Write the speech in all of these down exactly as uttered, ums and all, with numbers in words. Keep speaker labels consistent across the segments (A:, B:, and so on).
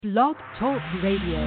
A: Blog Talk Radio.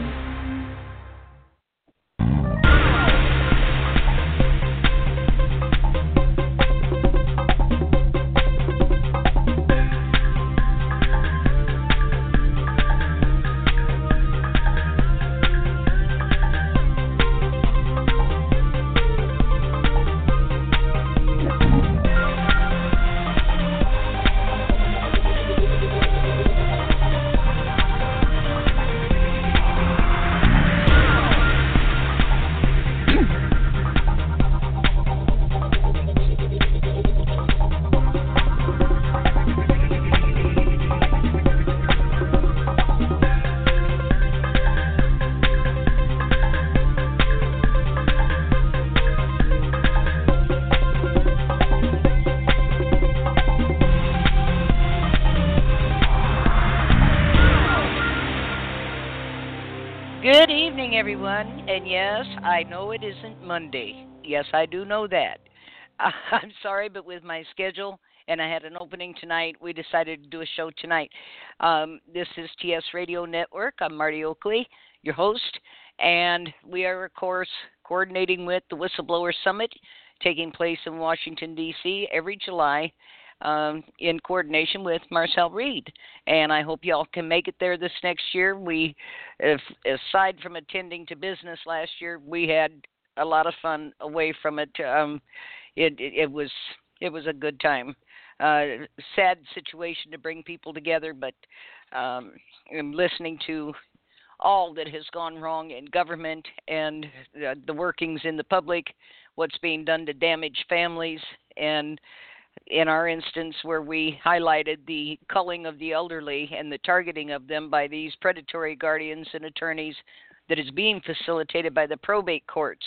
B: Good evening, everyone. And yes, I know it isn't Monday. Yes, I do know that. Uh, I'm sorry, but with my schedule, and I had an opening tonight, we decided to do a show tonight. Um, this is T S Radio Network. I'm Marty Oakley, your host, and we are, of course, coordinating with the Whistleblower Summit taking place in Washington, D C every July. Um, in coordination with Marcel Reed. And I hope y'all can make it there this next year. We, if, aside from attending to business last year, we had a lot of fun away from it. Um, it, it, it was it was a good time. Uh, sad situation to bring people together, but um, I'm listening to all that has gone wrong in government and uh, the workings in the public, what's being done to damage families, and in our instance where we highlighted the culling of the elderly and the targeting of them by these predatory guardians and attorneys that is being facilitated by the probate courts.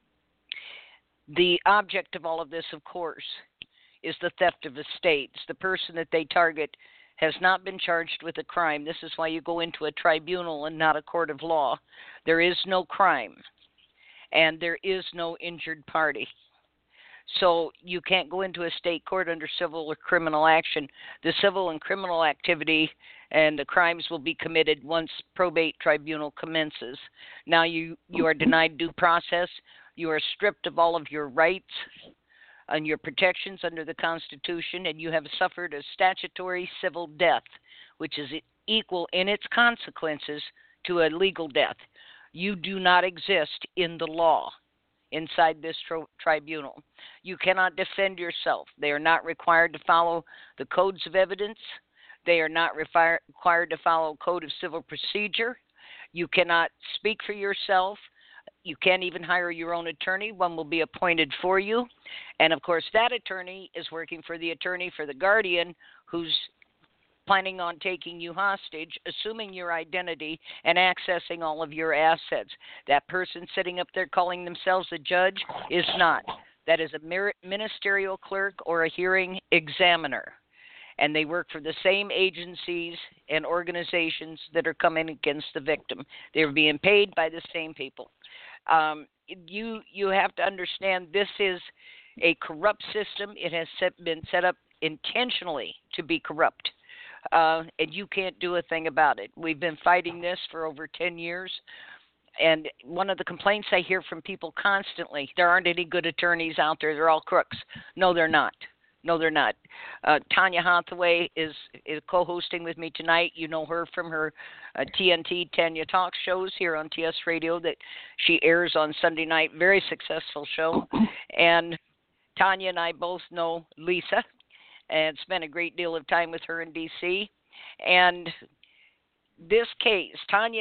B: The object of all of this, of course, is the theft of estates. The person that they target has not been charged with a crime. This is why you go into a tribunal and not a court of law. There is no crime, and there is no injured party. So you can't go into a state court under civil or criminal action. The civil and criminal activity and the crimes will be committed once probate tribunal commences. Now you, you are denied due process. You are stripped of all of your rights and your protections under the Constitution, and you have suffered a statutory civil death, which is equal in its consequences to a legal death. You do not exist in the law inside this tri- tribunal. You cannot defend yourself. They are not required to follow the codes of evidence. They are not refi- required to follow code of civil procedure. You cannot speak for yourself. You can't even hire your own attorney. One will be appointed for you. And, of course, that attorney is working for the attorney for the guardian who's planning on taking you hostage, assuming your identity, and accessing all of your assets. That person sitting up there calling themselves a judge is not. That is a ministerial clerk or a hearing examiner. And they work for the same agencies and organizations that are coming against the victim. They're being paid by the same people. Um, you you have to understand this is a corrupt system. It has set, been set up intentionally to be corrupt. Uh, and you can't do a thing about it. We've been fighting this for over ten years, and one of the complaints I hear from people constantly, there aren't any good attorneys out there. They're all crooks. No, they're not. No, they're not. Uh, Tanya Hathaway is, is co-hosting with me tonight. You know her from her uh, T N T Tanya Talk shows here on T S Radio that she airs on Sunday night. Very successful show. And Tanya and I both know Lisa and spent a great deal of time with her in D C. And this case, Tanya,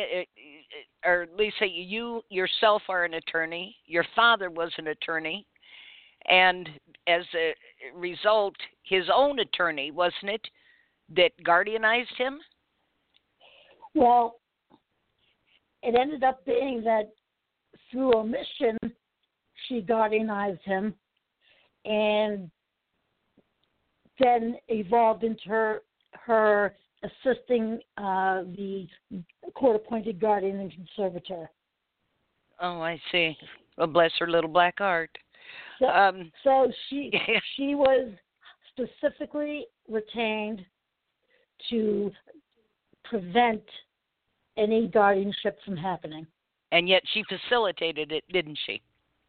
B: or Lisa, you yourself are an attorney. Your father was an attorney. And as a result, his own attorney, wasn't it, that guardianized him?
C: Well, it ended up being that through omission, she guardianized him, and then evolved into her, her assisting uh, the court-appointed guardian and conservator.
B: Oh, I see. Well, bless her little black heart.
C: So,
B: Um,
C: so she she was specifically retained to prevent any guardianship from happening.
B: And yet she facilitated it, didn't she?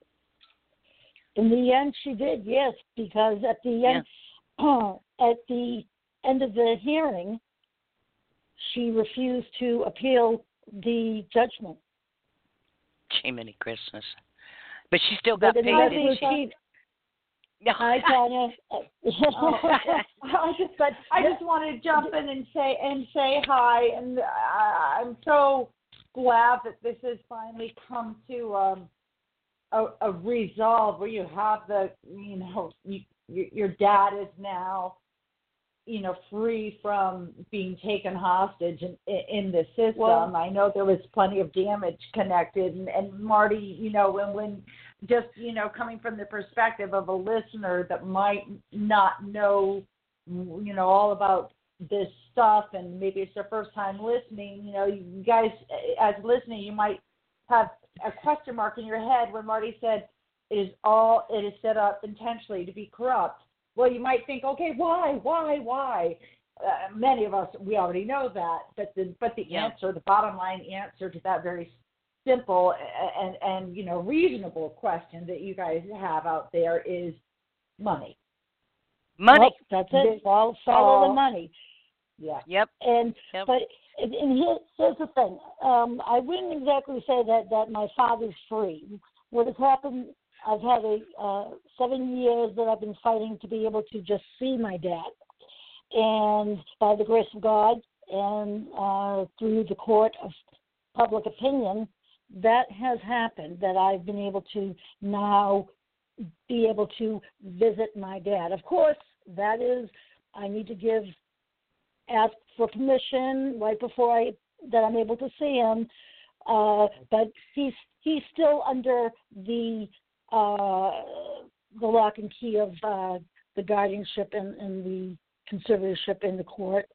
C: In the end, she did, yes, because at the end, yeah. at the end of the hearing, she refused to appeal the judgment.
B: Jiminy Christmas! But she still got
C: but
B: paid, didn't she?
C: No. I Tanya.
D: oh, I just, but I just want to jump in and say and say hi, and I, I'm so glad that this has finally come to um, a, a resolve where you have the, you know, you, your dad is now, you know, free from being taken hostage in, in the system. Well, I know there was plenty of damage connected, and, and Marty, you know, when when just, you know, coming from the perspective of a listener that might not know, you know, all about this stuff, and maybe it's their first time listening, you know, you guys, as listening, you might have a question mark in your head when Marty said it is all, it is set up intentionally to be corrupt. Well, you might think, okay, why, why, why? Uh, many of us, we already know that, but the but the yeah. answer, the bottom line answer to that very simple and, and, you know, reasonable question that you guys have out there is money.
B: Money.
C: Well, that's it. All follow the money.
D: Yeah.
B: Yep.
C: And
B: yep.
C: but and here, here's the thing. Um, I wouldn't exactly say that, that my father's free. What has happened, I've had a uh, seven years that I've been fighting to be able to just see my dad. And by the grace of God and uh, through the court of public opinion, that has happened, that I've been able to now be able to visit my dad. Of course, that is, I need to give, ask for permission right before I, that I'm able to see him. Uh, but he's he's still under the uh, the lock and key of uh, the guardianship and, and the conservatorship in the court.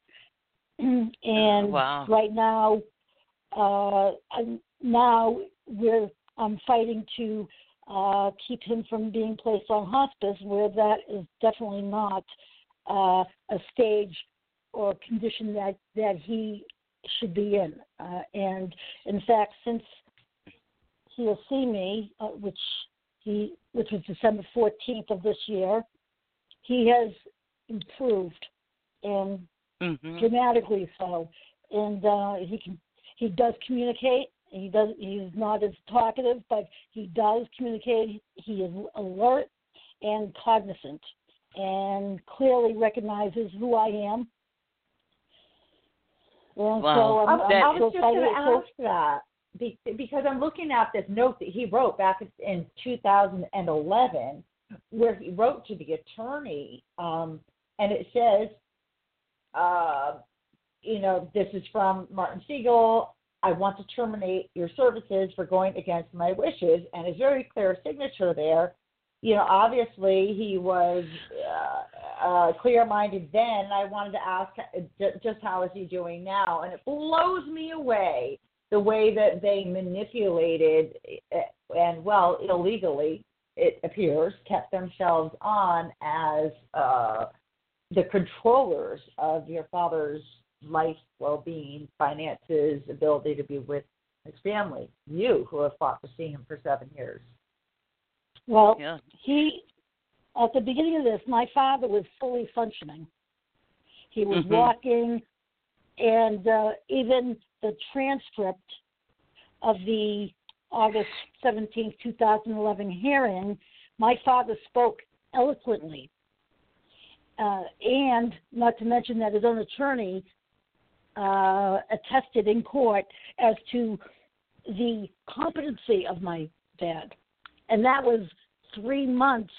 C: And
B: wow.
C: right now, uh, I'm, now we're I'm fighting to uh, keep him from being placed on hospice, where that is definitely not uh, a stage or condition that, that he should be in. Uh, and in fact, since he'll see me, uh, which he which was December fourteenth of this year, he has improved, and
B: mm-hmm.
C: dramatically so. And uh, he can he does communicate. He does. He's not as talkative, but he does communicate. He is alert and cognizant, and clearly recognizes who I am. And
B: wow.
C: so I'm,
D: I,
C: I'm
D: I was just going to
C: so,
D: ask that because I'm looking at this note that he wrote back in two thousand eleven, where he wrote to the attorney, um, and it says, uh, you know, this is from Martin Siegel. I want to terminate your services for going against my wishes, and a very clear signature there. You know, obviously he was uh, uh, clear-minded then. I wanted to ask just how is he doing now, and it blows me away the way that they manipulated and, well, illegally, it appears, kept themselves on as uh, the controllers of your father's life, well-being, finances, ability to be with his family. You, who have fought to see him for seven years.
C: Well,
B: yeah.
C: he, at the beginning of this, my father was fully functioning. He was
B: mm-hmm.
C: walking, and uh, even the transcript of the August seventeenth, twenty eleven hearing, my father spoke eloquently. Uh, and not to mention that his own attorney uh, attested in court as to the competency of my dad. And that was three months,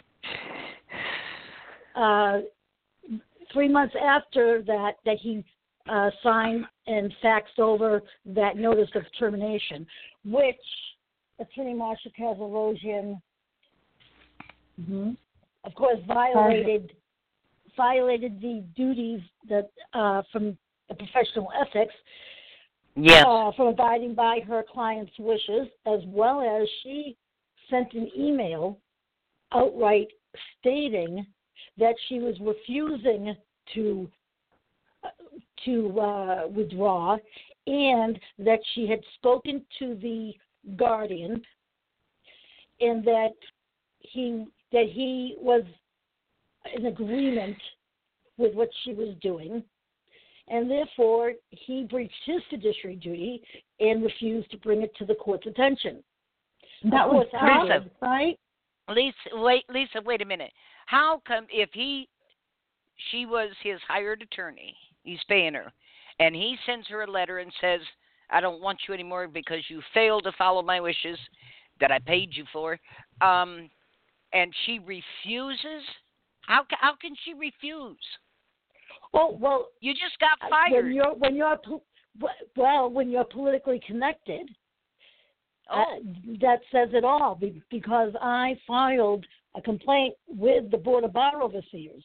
C: uh, three months after that, that he uh, signed and faxed over that notice of termination, which Attorney Marsha Kazarosian, mm-hmm. of course, violated violated the duties that uh, from the professional ethics,
B: yes.
C: uh, from abiding by her client's wishes, as well as she sent an email outright stating that she was refusing to uh, to uh, withdraw, and that she had spoken to the guardian, and that he that he was in agreement with what she was doing, and therefore he breached his fiduciary duty and refused to bring it to the court's attention.
D: That was
B: Lisa,
D: right?
B: Lisa, wait, Lisa, wait a minute. How come if he, she was his hired attorney, he's paying her, and he sends her a letter and says, I don't want you anymore because you failed to follow my wishes that I paid you for, um, and she refuses? How, how can she refuse?
C: Well, well,
B: You just got fired.
C: when you're when you're well when you're politically connected,
B: oh.
C: uh, that says it all. Because I filed a complaint with the Board of Bar Overseers,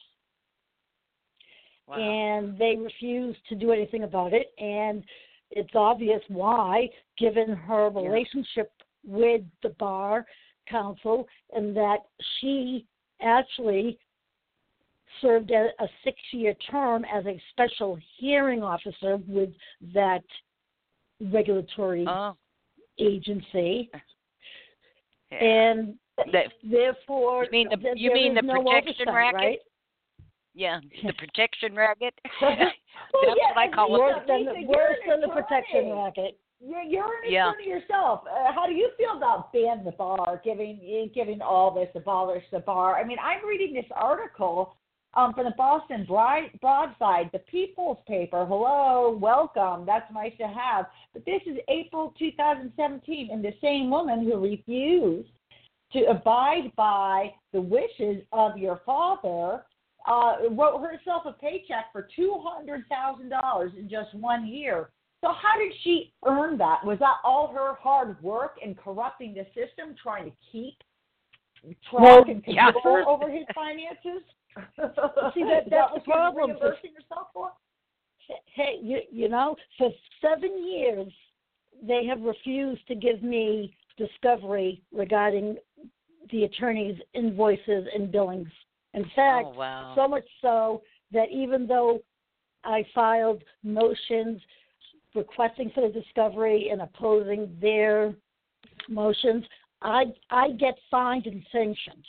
B: Wow.
C: and they refused to do anything about it. And it's obvious why, given her relationship yeah. with the Bar Council, and that she actually served a, a six-year term as a special hearing officer with that regulatory
B: oh.
C: agency.
B: Yeah.
C: And
B: that,
C: therefore,
B: you mean the,
C: th-
B: you mean the
C: no
B: protection
C: oversight,
B: racket?
C: right?
B: Yeah, the protection racket.
D: well,
B: That's
D: yeah,
B: what I call
C: Worse
B: it.
C: than,
D: Lisa,
C: worse
D: you're
C: than the
D: an attorney.
C: protection racket.
D: You're, you're an
B: Yeah.
D: attorney yourself. Uh, how do you feel about ban the bar, giving giving all this, abolish the bar? I mean, I'm reading this article um, from the Boston Bride, Broadside, the People's Paper. Hello, welcome. That's nice to have. But this is April two thousand seventeen, and the same woman who refused to abide by the wishes of your father uh, wrote herself a paycheck for two hundred thousand dollars in just one year. So how did she earn that? Was that all her hard work and corrupting the system, trying to keep track
C: Well,
D: and
B: yeah.
D: control over his finances?
C: See, that, that's
D: that
C: the
D: was
C: problem.
D: reimbursing herself for?
C: Hey, you, you know, for seven years, they have refused to give me discovery regarding the attorney's invoices and billings. In fact,
B: Oh, wow.
C: so much so that even though I filed motions requesting for the discovery and opposing their motions, I I get fined and sanctioned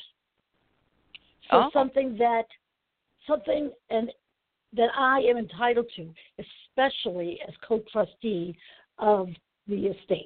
C: for
B: Oh.
C: something that something and that I am entitled to, especially as co-trustee of the estate.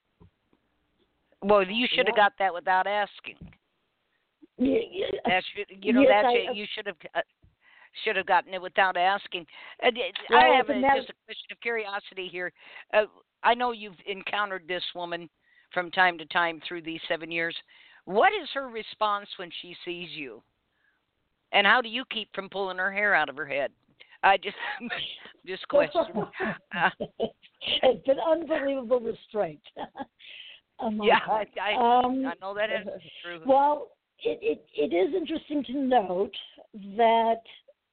B: Well, you should have
C: Yeah.
B: got that without asking.
C: Yeah, yeah.
B: That should, you know,
C: Yes,
B: that's
C: I-
B: it. You should have uh, should have gotten it without asking. And it-
C: Well,
B: I have
C: it's a
B: a,
C: matter-
B: just a question of curiosity here. Uh, I know you've encountered this woman from time to time through these seven years. What is her response when she sees you? And how do you keep from pulling her hair out of her head? I just just question. Uh,
C: It's an unbelievable restraint. among
B: yeah,
C: us.
B: I, I,
C: um,
B: I know that is true.
C: Well, it, it, it is interesting to note that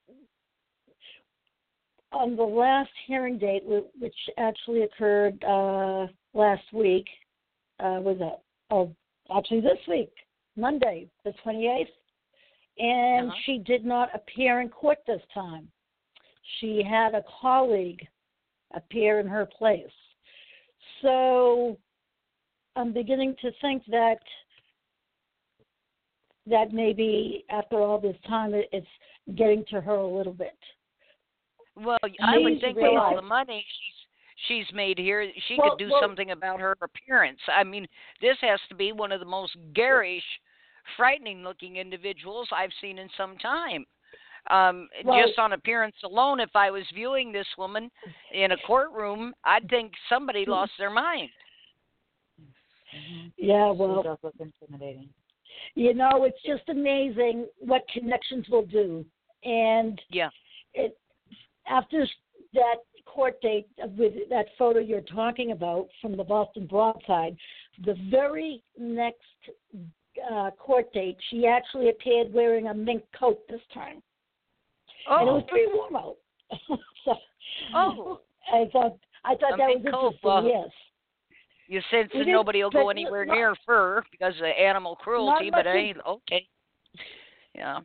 C: on the last hearing date, wh- which actually occurred uh, last week, uh, was that? Oh, actually this week, Monday, the twenty-eighth, and
B: Uh-huh.
C: she did not appear in court this time. She had a colleague appear in her place. So I'm beginning to think that that maybe after all this time, it, it's getting to her a little bit.
B: Well, I
C: Please
B: would think with all
C: realize-
B: the money she's she's made here, she
C: Well,
B: could do
C: well-
B: something about her appearance. I mean, this has to be one of the most garish, frightening-looking individuals I've seen in some time. Um,
C: Well-
B: just on appearance alone, if I was viewing this woman in a courtroom, I'd think somebody lost their mind.
C: Yeah,
D: She
C: well,
D: does look intimidating.
C: you know, it's just amazing what connections will do. And
B: Yeah.
C: it, after that court date with that photo you're talking about from the Boston Broadside, the very next uh, court date, she actually appeared wearing a mink coat this time.
B: Oh,
C: And it was pretty warm out. so
B: oh,
C: I thought I thought
B: A
C: that
B: mink
C: was
B: coat,
C: interesting,
B: well,
C: yes.
B: you sense
C: It
B: that
C: is,
B: nobody will
C: but
B: go anywhere
C: not-
B: near fur because of animal cruelty, but
C: much
B: hey, okay. Yeah.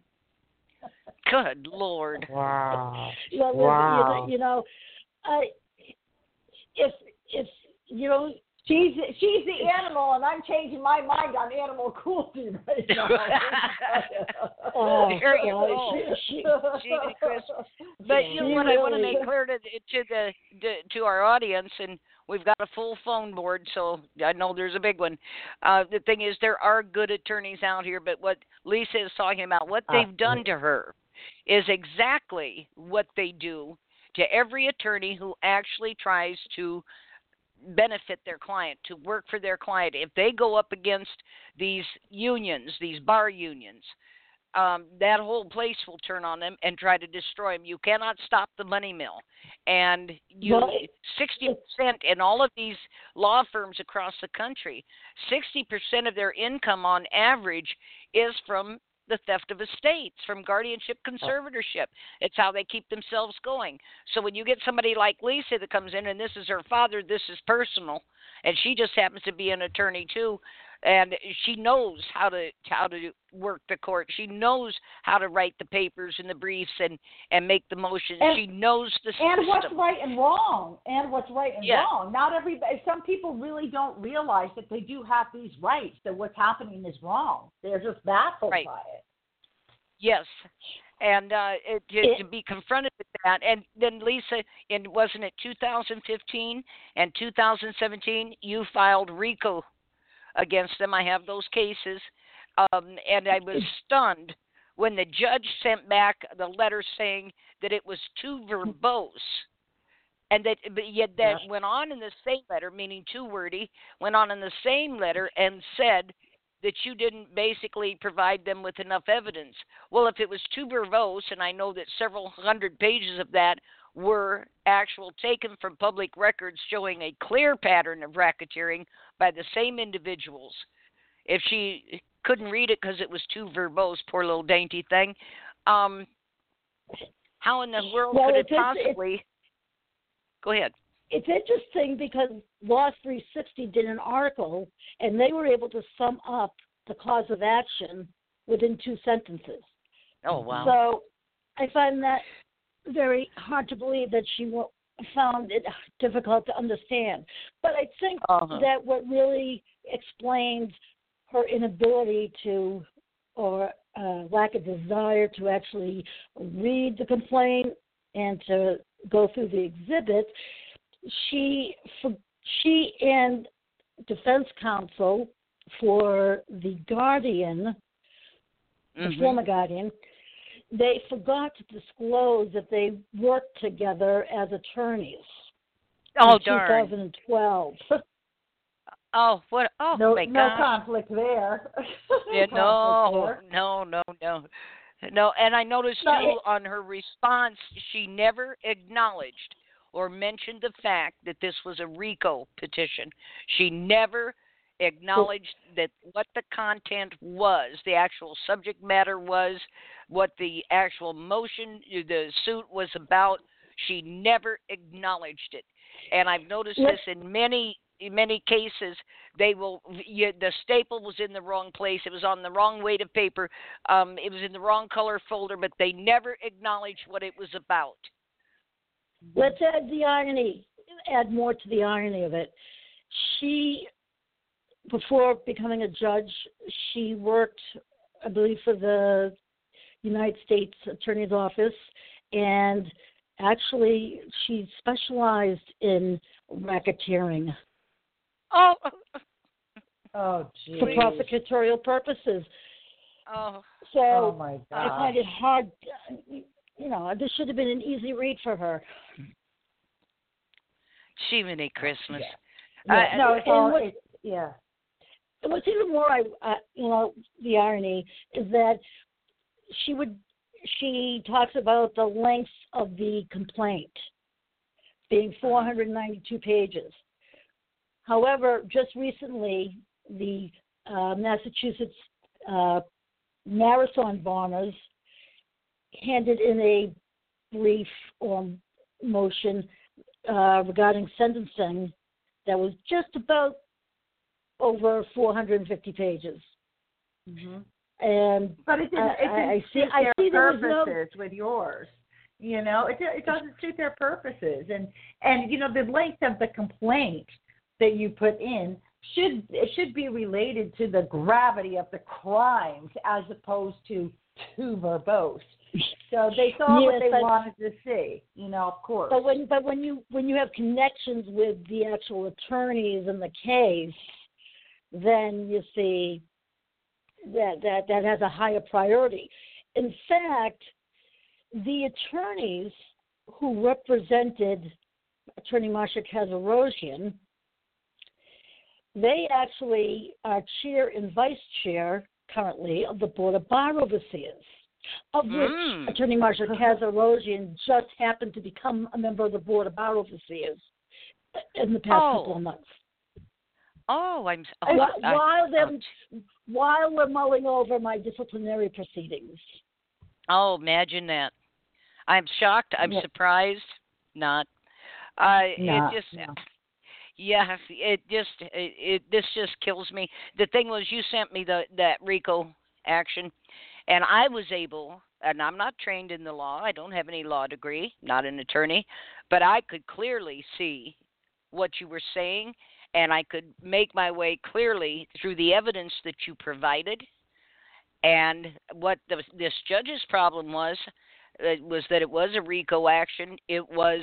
B: Good Lord.
D: Wow.
C: Well,
D: Wow.
C: you know, I if if you know.
D: She's she's the animal, and I'm changing my mind on animal cruelty right now.
C: Oh,
B: there you
C: God.
B: go.
C: She,
B: She, Chris. But you know
C: she
B: what I want to
C: really-
B: make clear to to the to, to our audience, and we've got a full phone board, so I know there's a big one. Uh, the thing is, there are good attorneys out here, but what Lisa is talking about, what they've done to her, is exactly what they do to every attorney who actually tries to benefit their client, to work for their client. If they go up against these unions, these bar unions, um, that whole place will turn on them and try to destroy them. You cannot stop the money mill. And you,
C: Well,
B: sixty percent in all of these law firms across the country, sixty percent of their income on average is from the theft of estates, from guardianship conservatorship. It's how they keep themselves going. So when you get somebody like Lisa that comes in and this is her father, this is personal, and she just happens to be an attorney too, and she knows how to how to work the court. She knows how to write the papers and the briefs and, and make the motions.
D: And,
B: she knows the system.
D: And what's right and wrong. And what's right and
B: yeah.
D: wrong. Not everybody. Some people really don't realize that they do have these rights, that what's happening is wrong. They're just baffled
B: right.
D: by it.
B: Yes. And uh, it, to,
C: It,
B: to be confronted with that. And then, Lisa, in wasn't it two thousand fifteen and two thousand seventeen, you filed RICO against them. I have those cases. Um, and I was stunned when the judge sent back the letter saying that it was too verbose. And that, but yet that
D: Yeah.
B: went on in the same letter, meaning too wordy, went on in the same letter and said that you didn't basically provide them with enough evidence. Well, if it was too verbose, and I know that several hundred pages of that were actual taken from public records showing a clear pattern of racketeering by the same individuals. If she couldn't read it because it was too verbose, poor little dainty thing, um, how in the world
C: well,
B: could
C: if
B: it
C: it's-
B: possibly...
C: it's-
B: Go ahead.
C: It's interesting because Law three sixty did an article, and they were able to sum up the cause of action within two sentences.
B: Oh, wow.
C: So I find that very hard to believe that she wa- found it difficult to understand. But I think
B: Uh-huh.
C: that what really explains her inability to, or uh, lack of desire to actually read the complaint and to go through the exhibits, she for, she and defense counsel for the Guardian,
B: Mm-hmm.
C: the former Guardian, they forgot to disclose that they worked together as attorneys
B: Oh,
C: in
B: darn.
C: twenty twelve.
B: Oh, what? Oh,
D: No,
B: my
D: no
B: gosh.
D: conflict there.
B: Yeah,
D: conflict
B: no,
D: there.
B: no, no, no. No, and I noticed,
C: No,
B: too,
C: it-
B: on her response, she never acknowledged or mentioned the fact that this was a RICO petition. She never acknowledged that what the content was, the actual subject matter was, what the actual motion, the suit was about. She never acknowledged it. And I've noticed
C: Let-
B: this in many in many cases. They will, you, the staple was in the wrong place. It was on the wrong weight of paper. Um, it was in the wrong color folder, but they never acknowledged what it was about.
C: Let's add the irony, add more to the irony of it. She, before becoming a judge, she worked, I believe, for the United States Attorney's Office, and actually she specialized in racketeering
B: Oh,
D: Oh, geez.
C: for prosecutorial purposes.
B: oh,
C: So
D: Oh, my
C: I
D: gosh.
C: find it hard, you know, this should have been an easy read for her.
B: Jiminy Christmas.
C: Yeah.
B: Uh,
D: no, it's
C: and
D: all,
C: what-
D: it's, yeah.
C: And what's even more, I, uh, you know, the irony is that she would, she talks about the length of the complaint being four hundred ninety-two pages. However, just recently, the uh, Massachusetts uh, Marathon Bonners handed in a brief or motion uh, regarding sentencing that was just about over four hundred fifty pages.
D: Mm-hmm.
C: And
D: But it didn't,
C: I-
D: it didn't
C: I see-
D: suit
C: I
D: their
C: see there was no-
D: purposes with yours. You know, it it doesn't suit their purposes, and and you know the length of the complaint that you put in should it should be related to the gravity of the crimes as opposed to too verbose. So they saw
C: yes,
D: what they
C: but,
D: wanted to see, you know, of course.
C: But when but when you when you have connections with the actual attorneys in the case, then you see that that, that has a higher priority. In fact, the attorneys who represented Attorney Marsha Kazarosian, they actually are chair and vice chair currently of the Board of Bar Overseers, of which
B: Mm.
C: Attorney Marsha Kazarosian just happened to become a member of the Board of Bar Overseers in the past
B: Oh.
C: couple of months.
B: Oh, I'm. Oh,
C: while,
B: I,
C: while they're
B: ouch.
C: while we're mulling over my disciplinary proceedings.
B: Oh, imagine that. I'm shocked. I'm
C: Yeah.
B: surprised. Not. Uh,
D: No,
B: it just.
D: no.
B: Yeah, it just. It, it. This just kills me. The thing was, you sent me the that RICO action, and I was able. And I'm not trained in the law. I don't have any law degree. Not an attorney, but I could clearly see what you were saying, and I could make my way clearly through the evidence that you provided. And what the, this judge's problem was, uh, was that it was a RICO action. It was,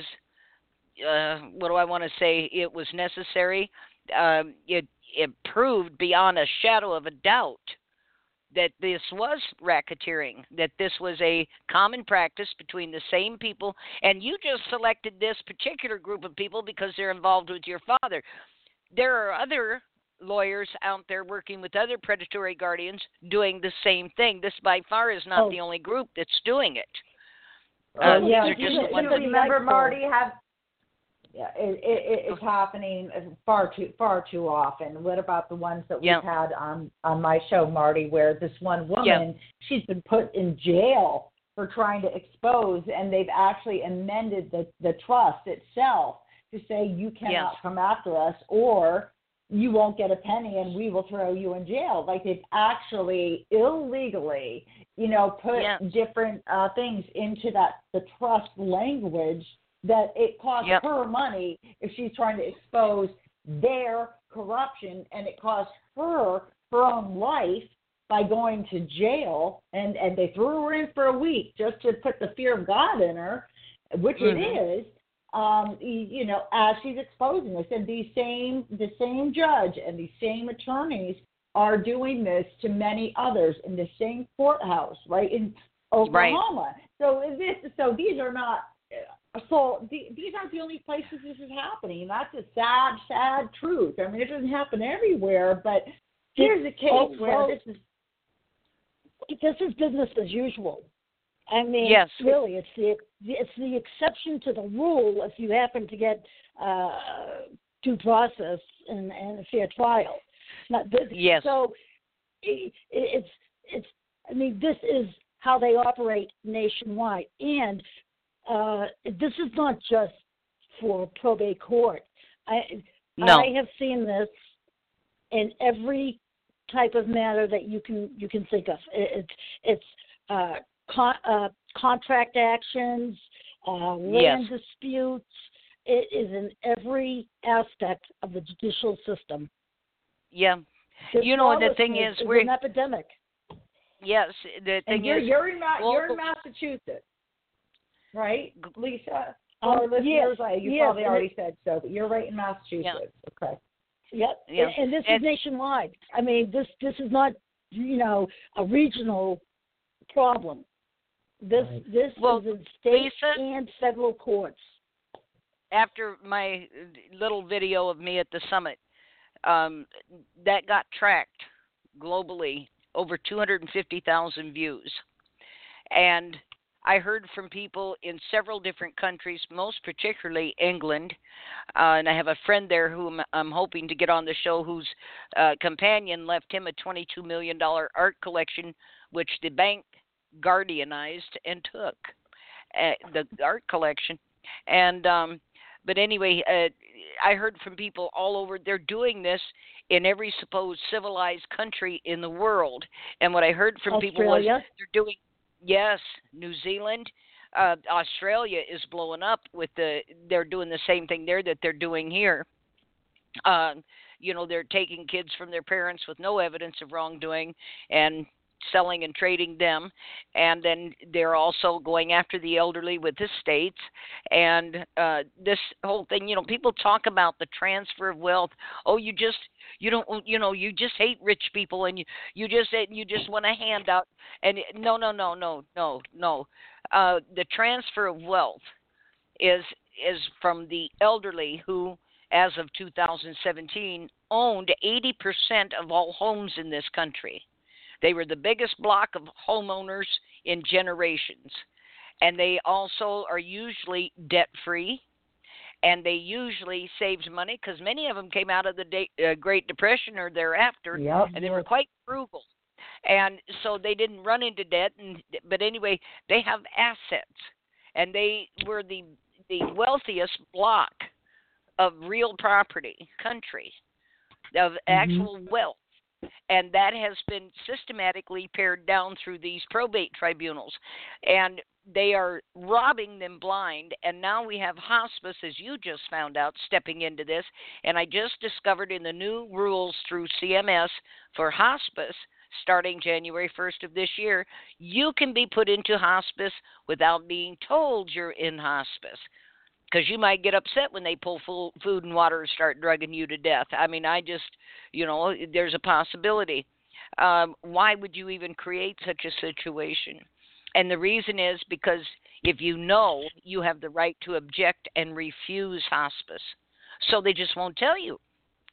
B: uh, what do I want to say? It was necessary. Um, it it proved beyond a shadow of a doubt that this was racketeering, that this was a common practice between the same people, and you just selected this particular group of people because they're involved with your father. There are other lawyers out there working with other predatory guardians doing the same thing. This by far is not
C: Oh.
B: the only group that's doing it.
D: Uh,
B: Uh,
D: yeah,
B: these are
D: you,
B: just
D: you
B: the ones that-
D: remember, Marty, have yeah, it, it, it's happening far too far too often. What about the ones that we've
B: Yeah.
D: had on on my show, Marty, where this one woman,
B: Yeah.
D: she's been put in jail for trying to expose, and they've actually amended the the trust itself to say you cannot
B: Yes.
D: come after us, or you won't get a penny, and we will throw you in jail. Like they've actually illegally, you know, put
B: Yeah.
D: different uh, things into that the trust language that it costs
B: Yep.
D: her money if she's trying to expose their corruption, and it costs her her own life by going to jail, and, and they threw her in for a week just to put the fear of God in her, which
B: Mhm.
D: it is, um, you, you know, as she's exposing this. And these same, the same judge and these same attorneys are doing this to many others in the same courthouse, right, in Oklahoma. Right. So this, so these are not, so the, these aren't the only places this is happening. That's a sad, sad truth. I mean, it doesn't happen everywhere, but here's a case
C: Oh,
D: where
C: well,
D: this is.
C: This is business as usual. I mean,
B: Yes.
C: really, it's the it's the exception to the rule if you happen to get uh, due process and, and a fair trial. Not this.
B: Yes.
C: So it, it's it's. I mean, this is how they operate nationwide, and uh, this is not just for probate court. I
B: No.
C: I have seen this in every type of matter that you can you can think of. It, it's it's uh, con, uh, contract actions, uh, land
B: Yes.
C: disputes. It is in every aspect of the judicial system.
B: Yeah.
C: This
B: You know, the thing
C: lawlessness
B: is,
C: is
B: we're-
C: an epidemic.
B: Yes, the thing
D: And you're
B: is,
D: you're in Ma- you're in
B: global-
D: Massachusetts, right, Lisa?
C: Um,
D: Or listeners,
C: yes,
D: I- you
C: yes,
D: probably
C: and
D: already
C: it-
D: said so, but you're right in Massachusetts. Okay.
C: Yep,
B: Yeah.
C: and, and this
B: And-
C: is nationwide. I mean, this this is not you know a regional problem. This
D: Right.
C: this
B: Well,
C: is in state
B: Lisa?
C: and federal courts.
B: after my little video of me at the summit, um, that got tracked globally, over two hundred fifty thousand views. And I heard from people in several different countries, most particularly England. Uh, and I have a friend there who I'm, I'm hoping to get on the show, whose uh, companion left him a twenty-two million dollars art collection, which the bank guardianized and took, uh, the art collection. And um, but anyway, uh, I heard from people all over. They're doing this in every supposed civilized country in the world. And what I heard from people was
C: Australia?
B: they're doing, yes, New Zealand, Uh, Australia is blowing up with the. They're doing the same thing there that they're doing here. Uh, you know, they're taking kids from their parents with no evidence of wrongdoing and selling and trading them, and then they're also going after the elderly with estates. And uh, this whole thing, you know, people talk about the transfer of wealth. Oh, you just, you don't, you know, you just hate rich people, and you, you just, you just want a handout. And no, no, no, no, no, no. Uh, the transfer of wealth is is from the elderly who, as of two thousand seventeen, owned eighty percent of all homes in this country. They were the biggest block of homeowners in generations. And they also are usually debt-free, and they usually saved money because many of them came out of the de- uh, Great Depression or thereafter,
C: Yep.
B: and they were quite frugal. And so they didn't run into debt. And, but anyway, they have assets, and they were the the wealthiest block of real property country, of actual mm-hmm. wealth. And that has been systematically pared down through these probate tribunals. And they are robbing them blind. And now we have hospice, as you just found out, stepping into this. And I just discovered in the new rules through C M S for hospice, starting January first of this year, you can be put into hospice without being told you're in hospice. Because you might get upset when they pull full food and water and start drugging you to death. I mean, I just, you know, there's a possibility. Um, why would you even create such a situation? And the reason is because if you know, you have the right to object and refuse hospice. So they just won't tell you.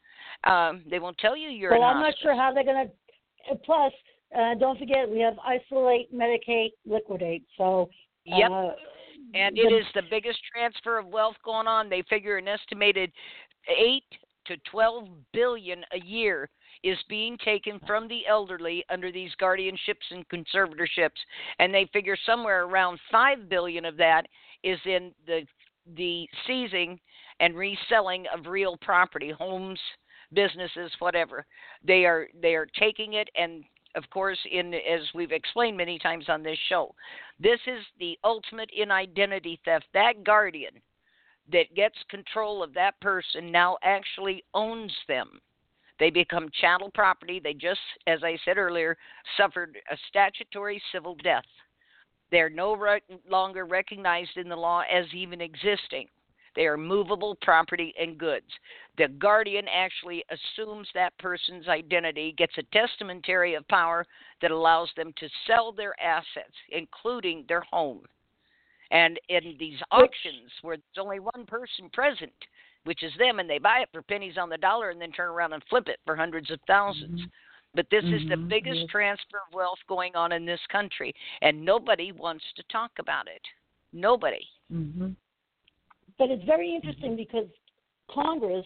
B: Um, they won't tell you you're
C: well,
B: in
C: I'm
B: hospice.
C: not sure how they're going to. Plus, uh, don't forget, we have isolate, medicate, liquidate. So,
B: yep.
C: Uh,
B: And it is the biggest transfer of wealth going on. They figure an estimated eight to twelve billion a year is being taken from the elderly under these guardianships and conservatorships, and they figure somewhere around five billion of that is in the the seizing and reselling of real property, homes, businesses, whatever. They are they are taking it, and of course, in as we've explained many times on this show, this is the ultimate in identity theft. That guardian that gets control of that person now actually owns them. They become chattel property. They just, as I said earlier, suffered a statutory civil death. They're no re- longer recognized in the law as even existing. They are movable property and goods. The guardian actually assumes that person's identity, gets a testamentary of power that allows them to sell their assets, including their home. And in these auctions where there's only one person present, which is them, and they buy it for pennies on the dollar and then turn around and flip it for hundreds of thousands. Mm-hmm. But this mm-hmm. is the biggest yes. transfer of wealth going on in this country, and nobody wants to talk about it. Nobody.
C: Mm-hmm. But it's very interesting because Congress,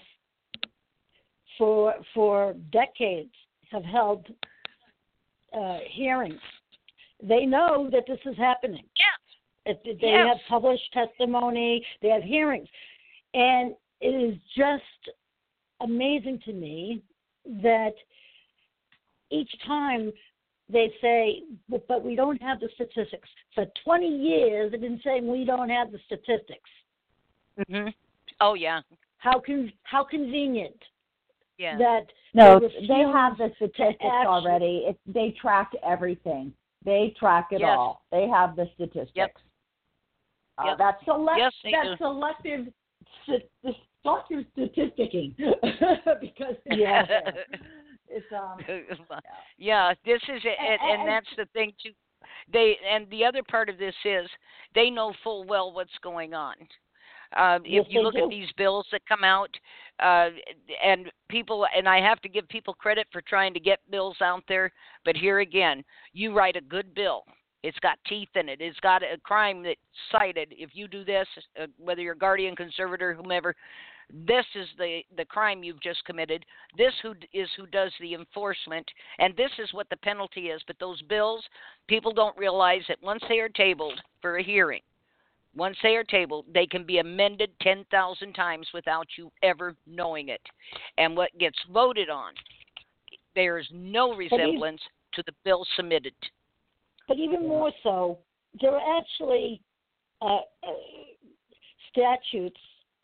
C: for for decades, have held uh, hearings. They know that this is happening.
B: Yeah.
C: It, they
B: yes.
C: have published testimony. They have hearings. And it is just amazing to me that each time they say, but, but we don't have the statistics. For twenty years, they've been saying we don't have the statistics.
B: Mm-hmm. Oh, yeah.
C: How con- how convenient.
B: Yeah.
C: That
D: no,
C: they,
D: they have the statistics already. It, they track everything. They track it
B: yes.
D: all. They have the statistics.
B: Yep.
D: Uh,
B: yep.
D: That's select.
B: Yes,
D: that's
B: do.
D: selective. Selective statisticking. Because
C: yeah,
D: it's um.
B: Yeah. yeah, this is it, and, and, and that's the thing too. They and the other part of this is they know full well what's going on. Uh,
C: yes,
B: if you look
C: do.
B: at these bills that come out, uh, and people, and I have to give people credit for trying to get bills out there, but here again, you write a good bill. It's got teeth in it. It's got a crime that's cited. If you do this, uh, whether you're guardian, conservator, whomever, this is the, the crime you've just committed. This who is who does the enforcement, and this is what the penalty is. But those bills, people don't realize that once they are tabled for a hearing, once they are tabled, they can be amended ten thousand times without you ever knowing it. And what gets voted on, there's no resemblance to the bill submitted.
C: But even more so, there are actually uh, uh, statutes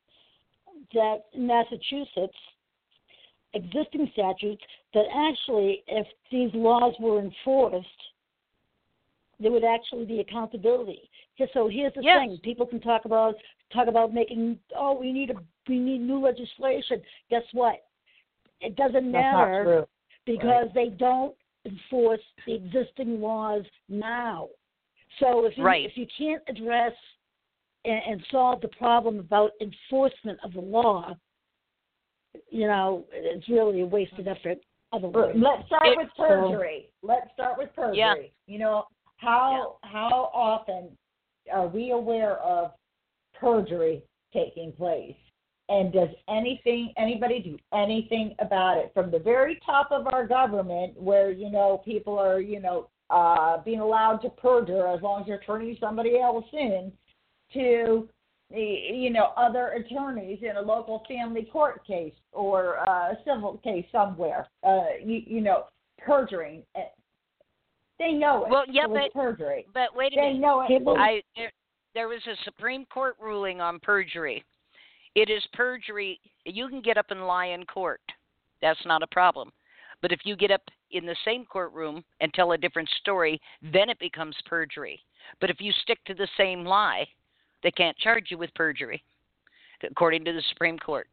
C: that Massachusetts, existing statutes, that actually, if these laws were enforced, there would actually be accountability. So here's the
B: yes.
C: thing: people can talk about talk about making. Oh, we need a we need new legislation. Guess what? It doesn't matter because right. they don't enforce the existing laws now. So if you
B: right.
C: if you can't address and, and solve the problem about enforcement of the law, you know, it's really a wasted effort. Otherwise,
D: let's start
B: it,
D: with perjury. So, let's start with perjury.
B: Yeah.
D: You know, how yeah. how often are we aware of perjury taking place? And does anything, anybody do anything about it? From the very top of our government, where, you know, people are, you know, uh, being allowed to perjure as long as you're turning somebody else in, to, you know, other attorneys in a local family court case or a civil case somewhere, uh, you, you know, perjuring. They know it.
B: Well, yeah,
D: so
B: but,
D: it's perjury.
B: but wait a
D: they
B: minute.
D: They know it.
B: I, there, there was a Supreme Court ruling on perjury. It is perjury. You can get up and lie in court. That's not a problem. But if you get up in the same courtroom and tell a different story, then it becomes perjury. But if you stick to the same lie, they can't charge you with perjury, according to the Supreme Court.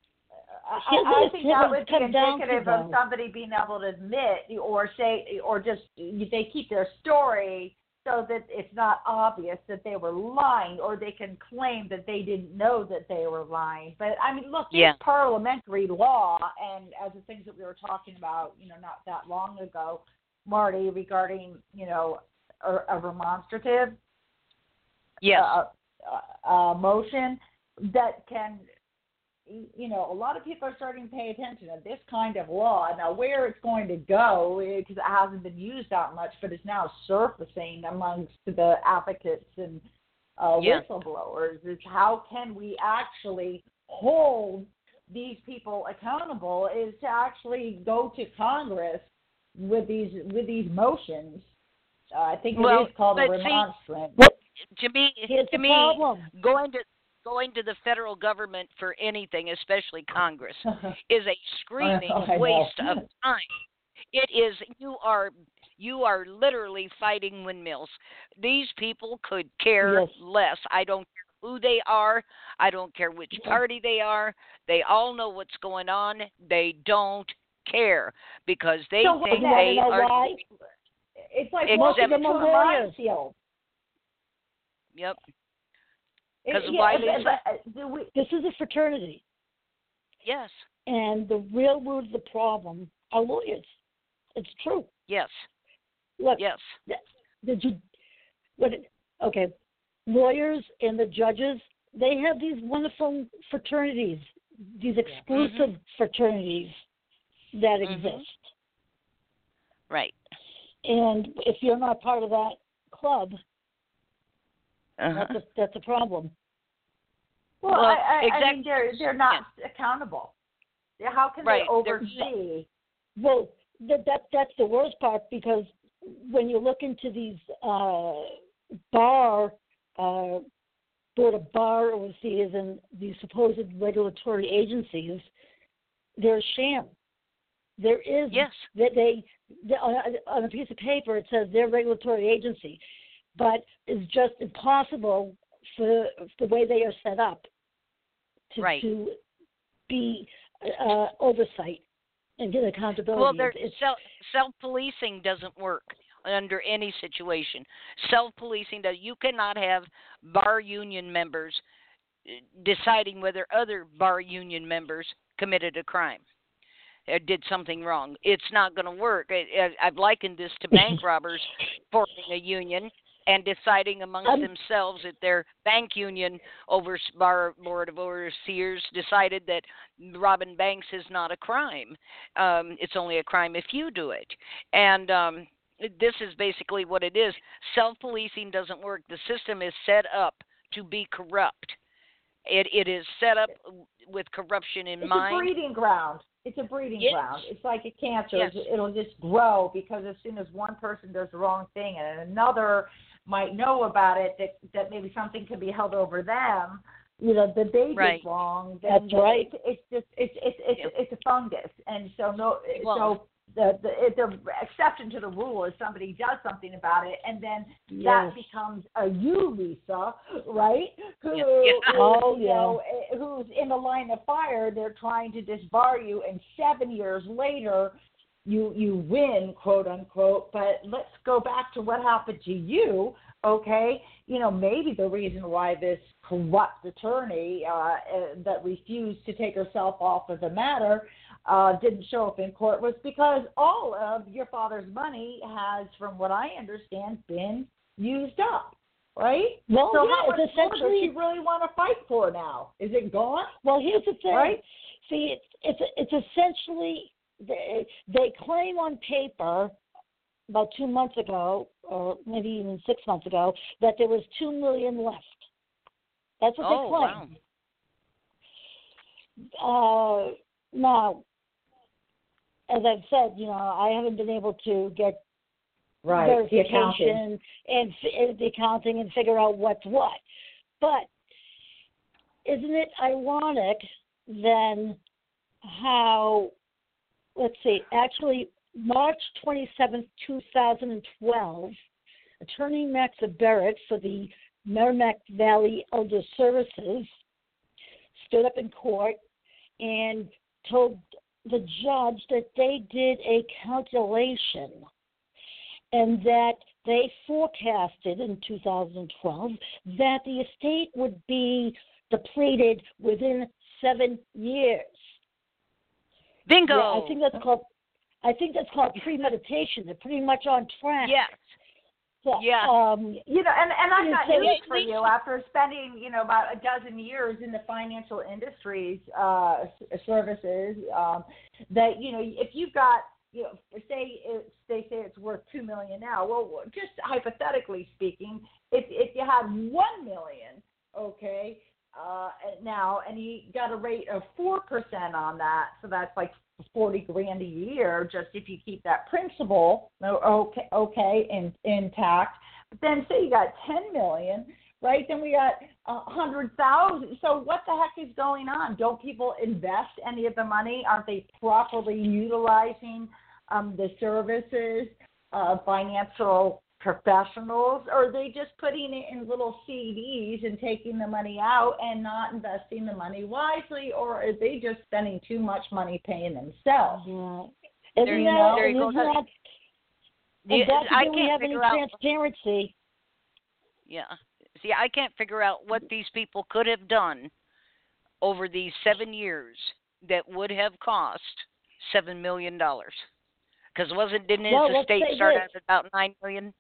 D: I, I think that would be indicative of somebody being able to admit or say, or just they keep their story so that it's not obvious that they were lying, or they can claim that they didn't know that they were lying. But, I mean, look,
B: yeah.
D: it's parliamentary law, and as the things that we were talking about, you know, not that long ago, Marty, regarding, you know, a, a remonstrative
B: yes.
D: uh, uh, uh, motion that can, you know, a lot of people are starting to pay attention to this kind of law. Now, where it's going to go, because it hasn't been used that much, but it's now surfacing amongst the advocates and uh,
B: yeah.
D: whistleblowers, is how can we actually hold these people accountable, is to actually go to Congress with these with these motions. Uh, I think
B: well,
D: it is called a
B: see,
D: remonstrance.
B: To me,
C: Here's
B: to me,
C: problem.
B: going to going to the federal government for anything, especially Congress, is a screaming waste of time. It is you are you are literally fighting windmills. These people could care
C: yes.
B: less. I don't care who they are. I don't care which party they are. They all know what's going on. They don't care because they
D: so
B: think
D: that,
B: they
C: you know
B: are.
C: Why?
D: It's like
B: Except,
D: most of them are lawyers.
B: Yep. Because
D: yeah,
B: why?
D: But, we,
C: this is a fraternity.
B: Yes.
C: And the real root of the problem are lawyers. It's true.
B: Yes.
C: Look.
B: Yes.
C: Did you? What? Okay. Lawyers and the judges, they have these wonderful fraternities, these exclusive mm-hmm. fraternities that
B: mm-hmm.
C: exist.
B: Right.
C: And if you're not part of that club,
B: uh-huh.
C: that's a that's a problem.
D: Well,
B: well
D: I, I,
B: exactly.
D: I mean, they're they're not yeah. accountable. How can
B: right.
D: they oversee?
C: Well, that that that's the worst part, because when you look into these uh, bar uh, board of bar overseers and these supposed regulatory agencies, they're a sham. There is
B: yes.
C: that they, they on, a, on a piece of paper it says they're a regulatory agency, but it's just impossible for the way they are set up to
B: right.
C: to be uh, oversight and get accountability.
B: Well, their
C: it's,
B: self self policing doesn't work under any situation. Self policing does. You cannot have bar union members deciding whether other bar union members committed a crime or did something wrong. It's not going to work. I, I've likened this to bank robbers forming a union and deciding amongst um, themselves that their bank union over bar board of overseers decided that robbing banks is not a crime. Um, it's only a crime if you do it. And um, this is basically what it is. Self-policing doesn't work. The system is set up to be corrupt. It it is set up with corruption in
D: it's
B: mind.
D: It's a breeding ground. It's a breeding
B: yes.
D: ground. It's like a cancer.
B: Yes.
D: It'll just grow because as soon as one person does the wrong thing and another might know about it, that that maybe something could be held over them, you know, that they
B: Right.
D: did wrong. Then
C: That's right.
D: It's, it's just it's it's it's
B: Yep.
D: it's a fungus, and so no,
B: Well-
D: so the the the exception to the rule is somebody does something about it, and then
C: Yes.
D: that becomes a you, Lisa, right? Who,
B: Yeah. Yeah.
D: who,
C: Oh,
D: you know, eh, who's in the line of fire? They're trying to disbar you, and seven years later, you you win, quote unquote. But let's go back to what happened to you. Okay, you know, maybe the reason why this corrupt attorney uh, uh, that refused to take herself off of the matter uh, didn't show up in court was because all of your father's money has, from what I understand, been used up, right?
C: Well,
D: so
C: yeah,
D: how much
C: it's
D: more does
C: essentially.
D: she really want to fight for now? Is it gone?
C: Well, here's the thing.
D: Right.
C: See, it's it's it's essentially they, they claim on paper about two months ago, or maybe even six months ago, that there was two million left. That's what
B: Oh,
C: they
B: wow.
C: claim. Uh, now, as I've said, you know, I haven't been able to get
D: Right. The accounting.
C: verification and f- the accounting and figure out what's what. But isn't it ironic then how, let's see, actually March twenty-seventh, two thousand twelve, Attorney Maxa Barrett for the Merrimack Valley Elder Services stood up in court and told the judge that they did a calculation and that they forecasted in two thousand twelve that the estate would be depleted within seven years.
B: Bingo.
C: Yeah, I think that's called. I think that's called premeditation. They're pretty much on track.
B: Yes.
C: So,
B: Yeah.
C: Um,
D: You know, and, and I've
C: You
D: got
C: say-
D: news for you. After spending, you know, about a dozen years in the financial industries uh, s- services, um, that, you know, if you've got, you know, say it's, they say it's worth two million now. Well, just hypothetically speaking, if if you had one million, okay, uh, now, and you got a rate of four percent on that, so that's like forty grand a year, just if you keep that principal okay, okay, in, intact. But then say you got ten million, right? Then we got a hundred thousand. So what the heck is going on? Don't people invest any of the money? Aren't they properly utilizing um, the services of financial professionals? Or are they just putting it in little C Ds and taking the money out and not investing the money wisely? Or are they just spending too much money paying themselves?
C: yeah.
B: There
C: Isn't
B: you
C: that,
B: go. There you
C: isn't
B: go.
C: that,
B: The-
C: and that's
B: I
C: do we
B: can't
C: have any
B: figure out.
C: transparency?
B: Yeah. See, I can't figure out what these people could have done over these seven years that would have cost seven million dollars. Because wasn't didn't his
C: Well, let's
B: estate
C: say
B: start
C: this.
B: at about nine million?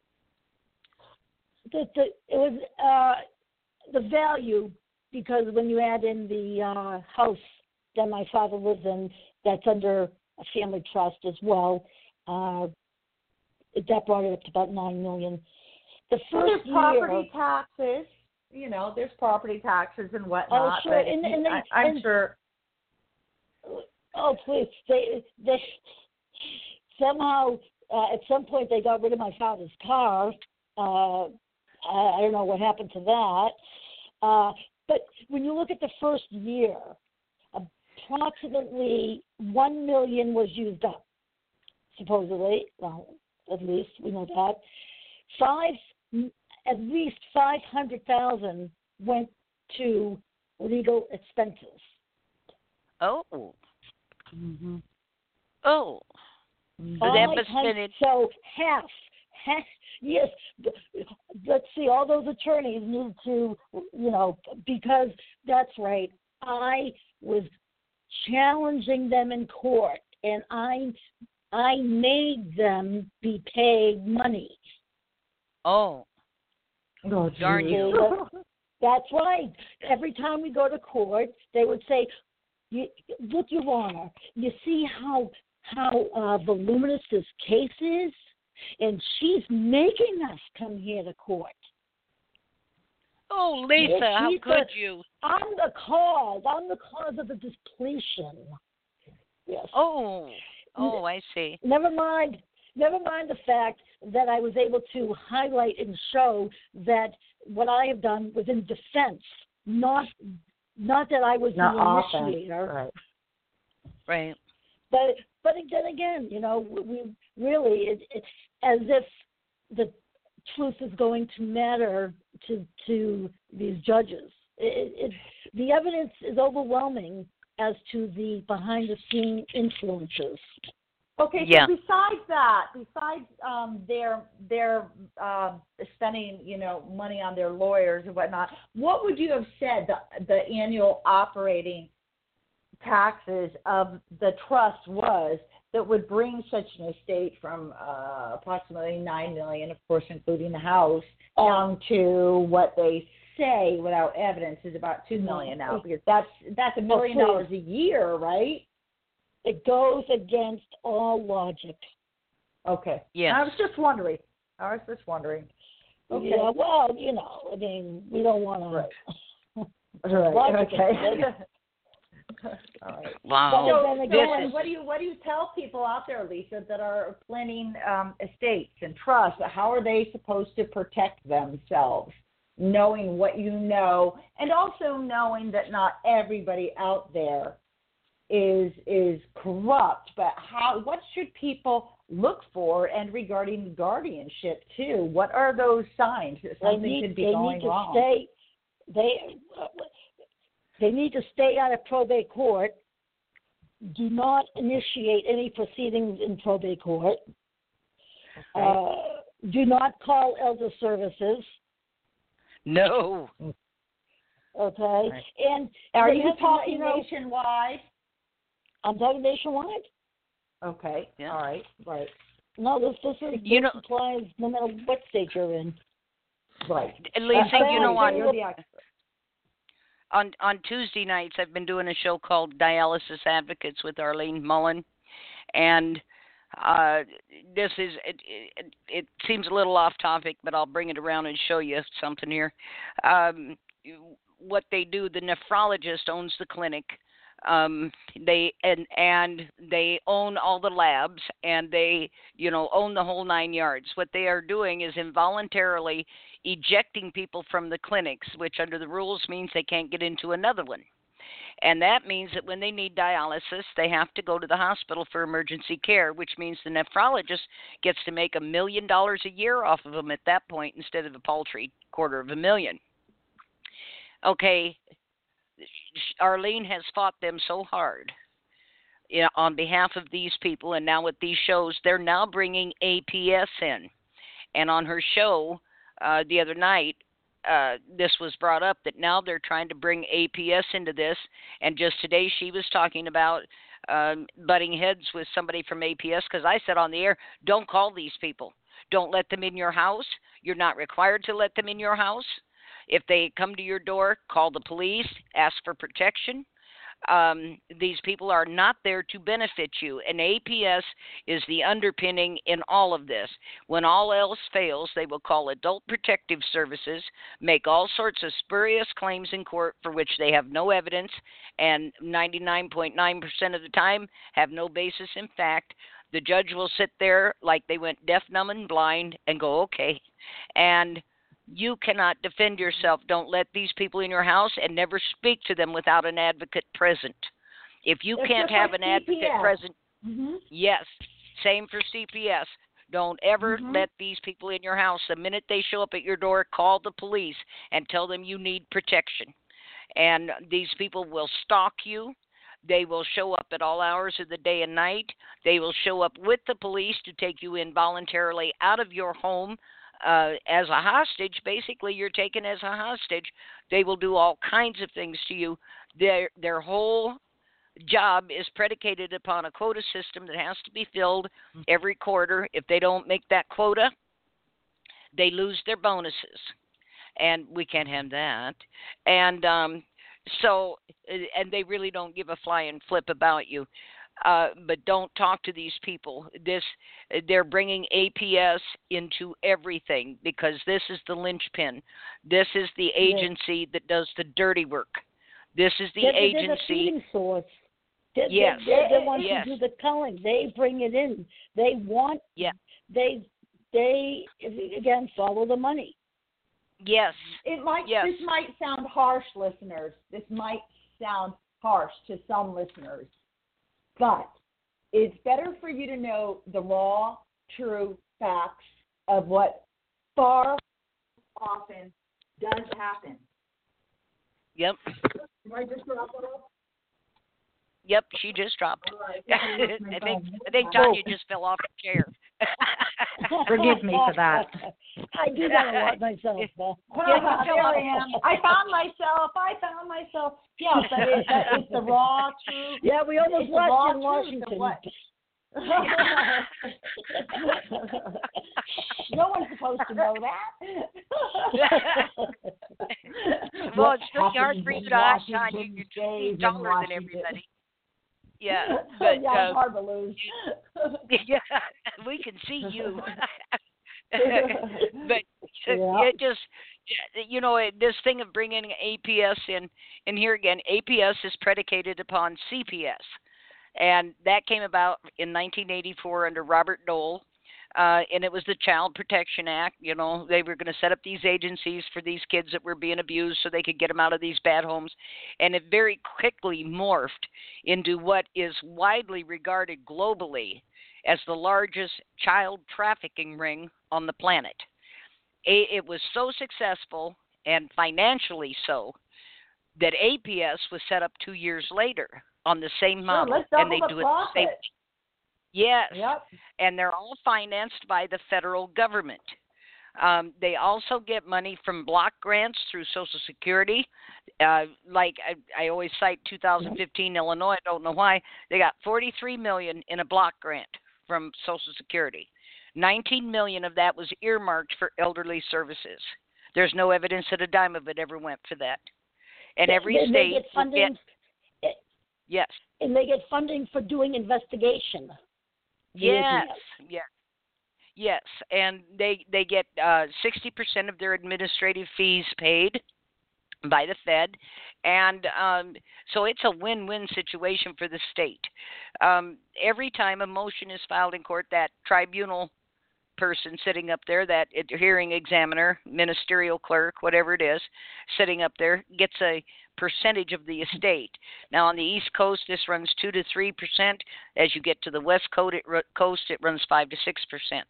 C: The, the, it was uh, the value, because when you add in the uh, house that my father lives in, that's under a family trust as well, uh, that brought it up to about nine million. The
D: Well,
C: first
D: there's property
C: year,
D: taxes. You know, there's property taxes and whatnot.
C: Oh, sure,
D: But
C: and- and they-
D: I, I'm
C: and-
D: sure.
C: oh please, they they somehow uh, at some point they got rid of my father's car. Uh, I, I don't know what happened to that. Uh, but when you look at the first year, approximately one million was used up, supposedly. Well, at least we know that. Five, at least five hundred thousand went to legal expenses.
B: Oh.
C: Mm-hmm.
B: Oh. So that must have been it.
C: So half, half, yes. Let's see, all those attorneys need to, you know, because that's right. I was challenging them in court, and I, I made them be paid money.
B: Oh.
D: Oh,
B: Darn
D: geez.
B: you.
C: That's right. Every time we go to court, they would say, you, "Look, Your Honor, you see how how uh, voluminous this case is, and she's making us come here to court.
B: Oh, Lisa,
C: Yes,
B: how
C: she's
B: could
C: the-
B: you?
C: I'm the cause. I'm the cause of the depletion." Yes.
B: Oh. Oh, I see.
C: Never mind. Never mind the fact that I was able to highlight and show that what I have done was in defense, not not that I was
D: Not
C: the
D: offense,
C: initiator.
D: right.
B: Right.
C: But but then again, you know, we really it, it's as if the truth is going to matter to to these judges. It, it, the evidence is overwhelming as to the behind-the-scene influences.
D: Okay,
B: Yeah.
D: so besides that, besides um, their their uh, spending, you know, money on their lawyers and whatnot, what would you have said the the annual operating taxes of the trust was that would bring such an estate from uh, approximately nine million, of course, including the house, down to what they say without evidence is about two million now, because that's that's a million dollars a year, right?
C: It goes against all logic.
D: Okay.
B: Yes.
D: I was just wondering. I was just wondering. Okay.
C: Yeah, well, you know, I mean, we don't want to.
D: Right.
C: Logic
D: Okay.
C: is-
D: All right.
B: Wow.
C: So
D: So,
C: then
D: so
C: again-
D: what, what do you what do you tell people out there, Lisa, that are planning um, estates and trusts? How are they supposed to protect themselves, knowing what you know, and also knowing that not everybody out there is is corrupt? But how? What should people look for? And regarding guardianship too, what are those signs that
C: They
D: something
C: need,
D: could be
C: they
D: going
C: need to
D: wrong?
C: stay. They uh, they need to stay out of probate court. Do not initiate any proceedings in probate court.
D: Okay.
C: Uh, do not call elder services.
B: No.
C: Okay,
D: Right.
C: and
D: Are
C: they
D: you
C: have to let
D: talking
C: you know-
D: nationwide?
C: I'm talking nationwide.
D: Okay.
B: Yeah.
D: All right. Right.
C: No, this this is
B: You
C: this
B: know-
C: applies no matter what state you're in.
D: Right.
B: And Lisa,
D: Uh,
B: you know
D: okay,
B: what?
D: you're the expert.
B: on on Tuesday nights I've been doing a show called Dialysis Advocates with Arlene Mullen, and uh, this is it, it, it seems a little off topic, but I'll bring it around and show you something here. Um, what they do, the nephrologist owns the clinic. Um, they and and they own all the labs, and they you know own the whole nine yards. What they are doing is involuntarily ejecting people from the clinics, which under the rules means they can't get into another one. And that means that when they need dialysis, they have to go to the hospital for emergency care, which means the nephrologist gets to make a million dollars a year off of them at that point instead of a paltry quarter of a million. Okay, Arlene has fought them so hard you know, on behalf of these people, and now with these shows, they're now bringing A P S in. And on her show uh, the other night, uh, this was brought up that now they're trying to bring A P S into this. And just today she was talking about um, butting heads with somebody from A P S, because I said on the air, don't call these people. Don't let them in your house. You're not required to let them in your house. If they come to your door, call the police, ask for protection. Um, these people are not there to benefit you, and A P S is the underpinning in all of this. When all else fails, they will call Adult Protective Services, make all sorts of spurious claims in court for which they have no evidence, and ninety-nine point nine percent of the time have no basis in fact. The judge will sit there like they went deaf, dumb, and blind and go, okay. And you cannot defend yourself. Don't let these people in your house, and never speak to them without an advocate present. If you
D: It's
B: can't
D: just
B: have
D: like
B: an advocate
D: C P S.
B: present,
D: Mm-hmm.
B: yes, same for C P S. Don't ever
D: Mhm.
B: let these people in your house. The minute they show up at your door, call the police and tell them you need protection. And these people will stalk you. They will show up at all hours of the day and night. They will show up with the police to take you involuntarily out of your home uh, as a hostage. Basically, you're taken as a hostage. They will do all kinds of things to you. Their their whole job is predicated upon a quota system that has to be filled every quarter. If they don't make that quota, they lose their bonuses, and we can't have that. And um, so, and they really don't give a flying flip about you. Uh, but don't talk to these people. This, they're bringing A P S into everything, because this is the linchpin. This is the agency that does the dirty work. This is the
C: they're, they're the
B: agency.
C: feeding source. They're,
B: Yes.
C: they're, they're the ones
B: Yes.
C: who do the culling. They bring it in. They want.
B: Yeah.
C: They they again follow the money.
B: Yes.
D: It might.
B: Yes.
D: This might sound harsh, listeners. This might sound harsh to some listeners, but it's better for you to know the raw, true facts of what far often does happen.
B: Yep.
D: Am I just wrap it up?
B: Yep, she just dropped.
D: Right.
B: I think I think Tanya just fell off the chair.
E: Forgive me for that.
C: I do that a lot myself, Beth.
B: Yeah,
D: There I am. I found myself. I found myself. Yeah, but it's, it's the raw truth.
C: Yeah, we almost
D: It's the raw
C: watched in
D: truth of
C: Washington.
D: what- No one's supposed to know that.
B: Well, it's pretty
D: What
B: hard
D: happens
B: for you
D: in
B: to ask Tanya.
D: Washington
B: You're
D: stays in
B: taller than
D: Washington.
B: everybody. Yeah, but
D: yeah,
B: uh,
D: it's hard to lose.
B: yeah, we can see you. But
C: Yeah.
B: it just, you know, it- this thing of bringing A P S in, and here again, A P S is predicated upon C P S. And that came about in nineteen eighty-four under Robert Dole. Uh, and it was the Child Protection Act. You know, they were going to set up these agencies for these kids that were being abused so they could get them out of these bad homes. And it very quickly morphed into what is widely regarded globally as the largest child trafficking ring on the planet. It was so successful and financially so that A P S was set up two years later on the same model.
D: let's
B: and they
D: double the
B: do it the same.
D: profit.
B: Yes.
D: Yep.
B: And they're all financed by the federal government. Um, they also get money from block grants through Social Security. Uh, like I, I always cite two thousand fifteen Illinois. I don't know why. They got forty-three million dollars in a block grant from Social Security. nineteen million dollars of that was earmarked for elderly services. There's no evidence that a dime of it ever went for that. And every
C: they, they
B: state
C: get
B: will
C: funding,
B: get, yes.
C: and they get funding for doing investigation.
B: Yes, yes, yes, and they they get uh, sixty percent of their administrative fees paid by the Fed, and um, so it's a win-win situation for the state. Um, every time a motion is filed in court, that tribunal person sitting up there, that hearing examiner, ministerial clerk, whatever it is, sitting up there, gets a percentage of the estate. Now, on the East Coast, this runs two to three percent. As you get to the West Coast, it, coast, it runs five to six percent.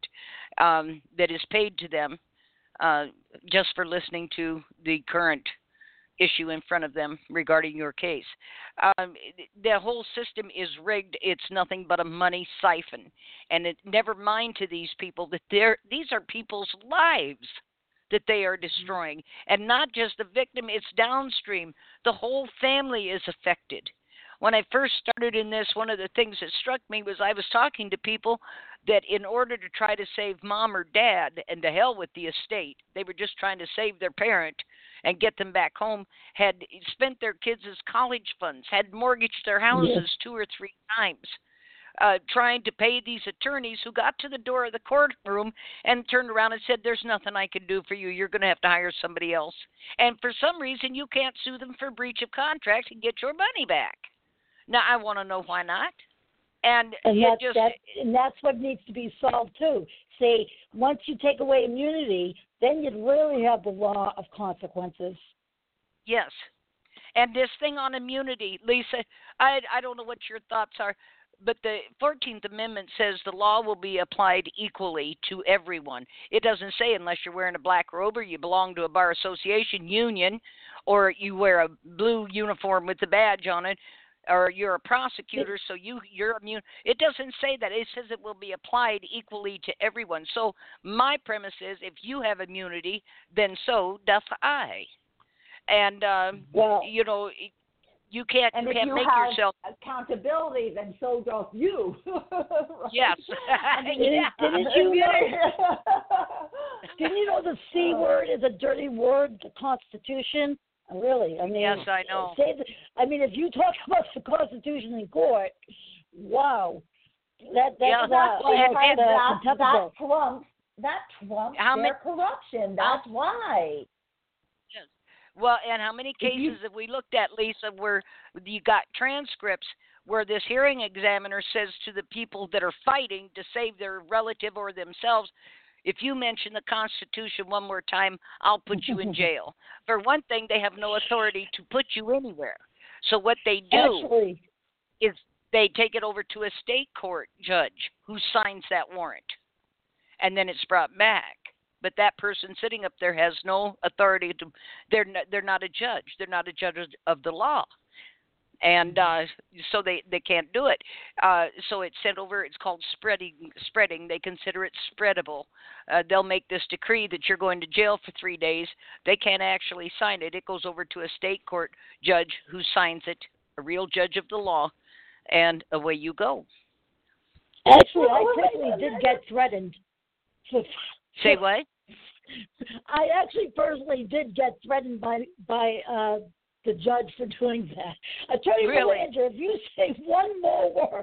B: Um, that is paid to them uh, just for listening to the current issue in front of them regarding your case. Um, the whole system is rigged. It's nothing but a money siphon. And it never mind to these people that they're, these are people's lives that they are destroying. And not just the victim, it's downstream. The whole family is affected. When I first started in this, one of the things that struck me was I was talking to people that in order to try to save mom or dad, and to hell with the estate, they were just trying to save their parent and get them back home, had spent their kids' college funds, had mortgaged their houses yes. two or three times, uh, trying to pay these attorneys who got to the door of the courtroom and turned around and said, there's nothing I can do for you. You're going to have to hire somebody else. And for some reason, you can't sue them for breach of contract and get your money back. Now, I want to know why not. And,
C: and,
B: it
C: that's,
B: just,
C: that, and that's what needs to be solved, too. Say, once you take away immunity, then you'd really have the law of consequences.
B: Yes. And this thing on immunity, Lisa, I, I don't know what your thoughts are, but the fourteenth Amendment says the law will be applied equally to everyone. It doesn't say unless you're wearing a black robe or you belong to a bar association union or you wear a blue uniform with a badge on it, or you're a prosecutor, so you, you're immune. It doesn't say that. It says it will be applied equally to everyone. So my premise is if you have immunity, then so doth I. And, um,
C: well,
B: you know, you can't,
D: and
B: you
D: if
B: can't
D: you
B: make
D: have
B: yourself.
D: accountability, then so doth you. Right?
B: Yes.
C: yeah. Didn't you know, didn't you know the C word is a dirty word, the Constitution? Really, I mean,
B: yes, I know.
C: Say the, I mean, if you talk about the Constitution in court, wow, that that's
B: yeah,
C: why
B: well, and, and,
C: uh,
D: that, that trumps that trumps
B: how
D: their
B: many,
D: corruption. That's
B: how,
D: why.
B: Yes. Well, and how many cases
D: you,
B: have we looked at, Lisa, where you got transcripts where this hearing examiner says to the people that are fighting to save their relative or themselves, If you mention the Constitution one more time, I'll put you in jail. For one thing, they have no authority to put you anywhere. So what they do
C: Actually,
B: is they take it over to a state court judge who signs that warrant, and then it's brought back. But that person sitting up there has no authority to. They're not, they're not a judge. They're not a judge of the law, and uh, so they, they can't do it. Uh, so it's sent over. It's called spreading. Spreading. They consider it spreadable. Uh, they'll make this decree that you're going to jail for three days. They can't actually sign it. It goes over to a state court judge who signs it, a real judge of the law, and away you go.
C: actually, I personally did get threatened. For,
B: Say what?
C: I actually personally did get threatened by by uh, the judge for doing that. Attorney
B: Really?
C: Belanger, if you say one more word.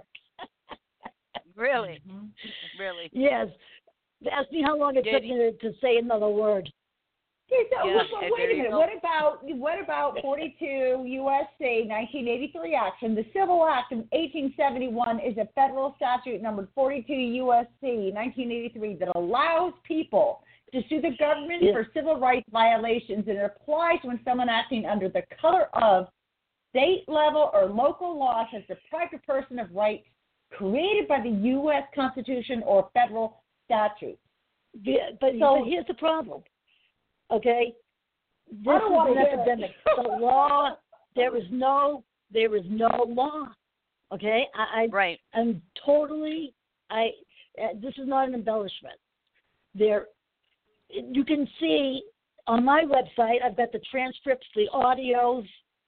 B: Really?
D: Mhm.
B: Really?
C: Yes. Ask me how long it
B: Did
C: took
B: he?
C: me to, to say another word.
D: Okay, so,
B: Yeah,
D: well,
B: okay,
D: wait
B: there
D: a
B: you
D: minute.
B: go.
D: What about what about forty-two U S C nineteen eighty-three action? The Civil Act of eighteen seventy-one is a federal statute numbered forty-two U S C nineteen eighty-three that allows people to sue the government
C: Yeah.
D: for civil rights violations, and it applies when someone acting under the color of state level or local laws has deprived a person of rights created by the U S Constitution or federal statute.
C: Yeah, but,
D: So-
C: but here's the problem. Okay? This
D: I don't
C: is
D: wanna
C: an
D: hear it.
C: epidemic. The law, there is no, there is no law. Okay? I, I
B: Right.
C: I'm totally, I, uh, this is not an embellishment. There, you can see on my website, I've got the transcripts, the audios,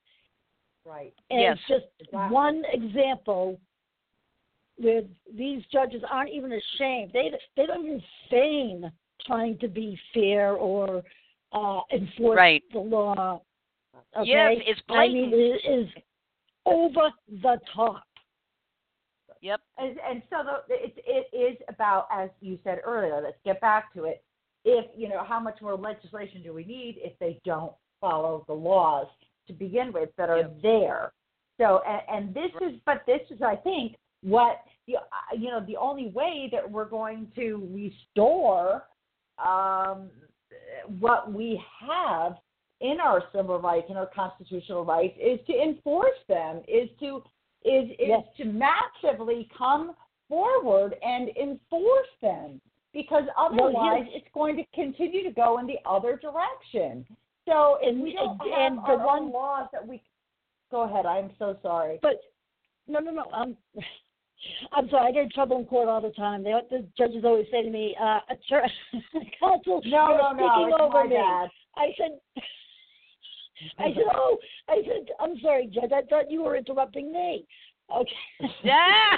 D: Right.
C: and
B: Yes.
C: it's just
D: Exactly.
C: one example where these judges aren't even ashamed. They they don't even feign trying to be fair or uh, enforce
B: Right.
C: the law. Okay?
B: Yes, it's
C: I mean,
B: blatant.
C: it is over the top.
B: Yep.
D: And, and so the, it, it is about, as you said earlier, let's get back to it. If, you know, how much more legislation do we need if they don't follow the laws to begin with that are
B: Yep.
D: there? So, and, and this is, but this is, I think, what, the, you know, the only way that we're going to restore um, what we have in our civil rights and our constitutional rights is to enforce them, is to is is
C: Yes.
D: to massively come forward and enforce them, because otherwise
C: yes.
D: it's going to continue to go in the other direction. So if
C: And-
D: we don't
C: and-
D: have
C: and the
D: our own
C: one-
D: laws that we go ahead, I'm so sorry.
C: But no, no, no. I'm I'm sorry. I get in trouble in court all the time. They, the judges always say to me, uh, "Attorney, counsel,
D: No,
C: you're
D: no, no,
C: speaking
D: it's
C: over
D: my
C: me."
D: bad.
C: I said, I said, "Oh, I said, I'm sorry, Judge. I thought you were interrupting me." Okay.
B: Yeah.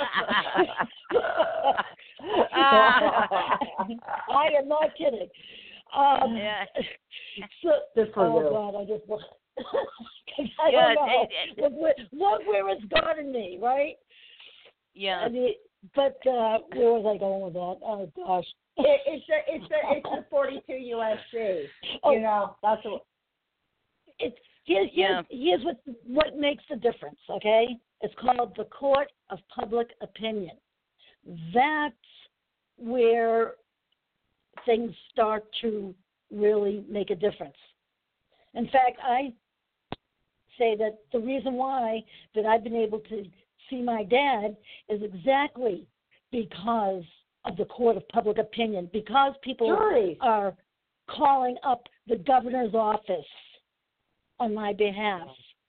C: I am not kidding. Um,
B: Yeah.
C: So,
D: Good for
C: oh
D: you.
C: God, I just I
B: Yeah,
C: don't know.
B: it- it-
C: Look where, look where it's gotten me, right?
B: Yeah.
C: I mean, but uh, where was I going with that? Oh gosh.
D: It, it's a it's a it's a forty-two U S C.
C: Oh.
D: You know, that's what.
C: It's here's
B: Yeah.
C: here's, here's what what makes the difference. Okay, it's called the court of public opinion. That's where things start to really make a difference. In fact, I say that the reason why that I've been able to see my dad is exactly because of the court of public opinion, because people
D: Juries.
C: are calling up the governor's office on my behalf.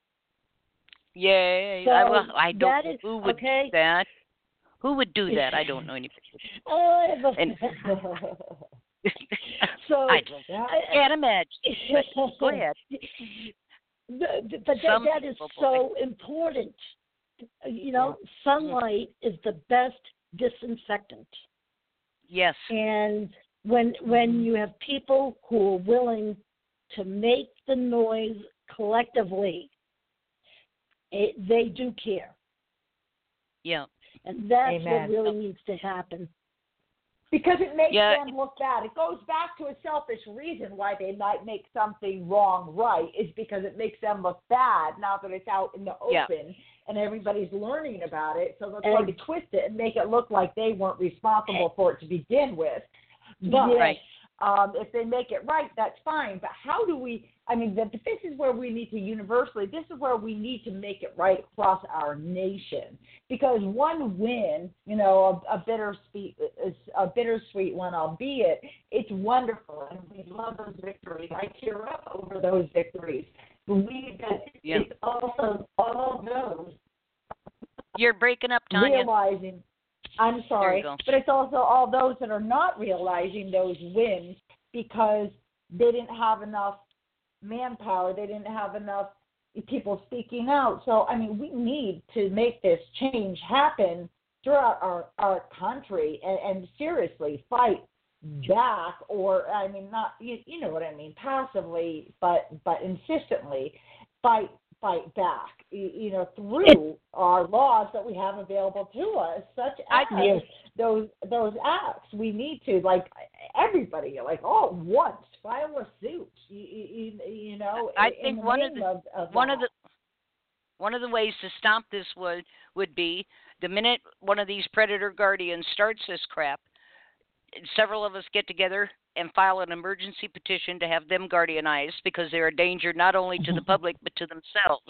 B: Yeah.
C: So
B: I, well, I don't
C: that
B: know
C: is-
B: who would
C: okay.
B: do that. Who would do that? I don't know anybody.
C: Oh, I have a-
B: And-
C: so
B: I don't
C: I-
B: can't imagine. But go ahead.
C: The- the- But that,
B: Some
C: that is
B: people
C: so important. You know, sunlight is the best disinfectant.
B: Yes.
C: And when when you have people who are willing to make the noise collectively, it, they do care.
B: Yeah.
C: And that's
D: Amen.
C: what really needs to happen.
D: Because it makes
B: Yeah.
D: them look bad. It goes back to a selfish reason why they might make something wrong right, is because it makes them look bad now that it's out in the
B: Yeah.
D: open and everybody's learning about it. So they're
C: And-
D: trying to twist it and make it look like they weren't responsible for it to begin with. But
B: Right.
D: um, if they make it right, that's fine. But how do we? I mean, the, this is where we need to universally. This is where we need to make it right across our nation. Because one win, you know, a, a bittersweet, a bittersweet one, albeit it's wonderful, and we love those victories. I tear up over those victories. Believe that
B: Yeah.
D: it's also all those
B: You're breaking up, Tanya.
D: realizing. I'm sorry,
B: go.
D: but it's also all those that are not realizing those wins because they didn't have enough manpower. They didn't have enough people speaking out. So, I mean, we need to make this change happen throughout our, our country and, and seriously fight back, or, I mean, not, you, you know what I mean, passively, but, but insistently fight fight back, you, you know, through our laws that we have available to us, such as
B: I,
D: those those acts. We need to, like, everybody, like, all at once, file a suit, you, you, you know,
B: I
D: in
B: think
D: the
B: one of
D: name
B: the
D: of, of
B: one
D: that.
B: of the one of the ways to stop this would would be the minute one of these predator guardians starts this crap, several of us get together and file an emergency petition to have them guardianized because they're a danger not only to the public but to themselves.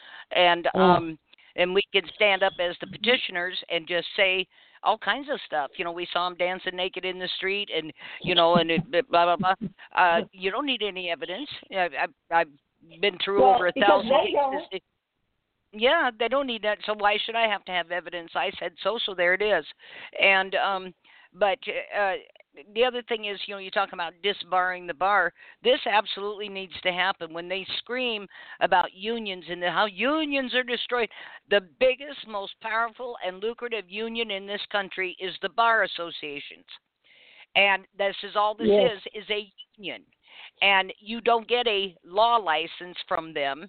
B: And um and we can stand up as the petitioners and just say all kinds of stuff. You know, we saw them dancing naked in the street, and you know, and it, blah blah blah. Uh, you don't need any evidence. I've, I've, I've been through
D: Well,
B: over a
D: because
B: thousand
D: they
B: cases.
D: don't.
B: Yeah, they don't need that. So why should I have to have evidence? I said so, so there it is. And um, but uh, the other thing is, you know, you talk about disbarring the bar. This absolutely needs to happen. When they scream about unions and how unions are destroyed, the biggest, most powerful, and lucrative union in this country is the bar associations. And this is all this
C: Yes.
B: is, is a union. And you don't get a law license from them.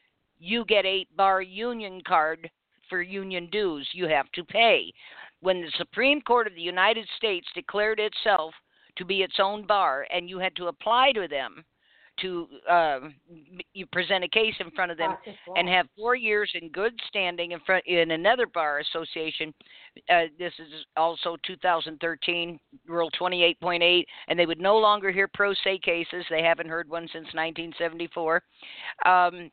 B: You get a bar union card for union dues you have to pay. When the Supreme Court of the United States declared itself to be its own bar, and you had to apply to them to uh, you present a case in front of them and have four years in good standing in front in another bar association. Uh, this is also two thousand thirteen, Rule twenty-eight point eight, and they would no longer hear pro se cases. They haven't heard one since nineteen seventy-four. Um,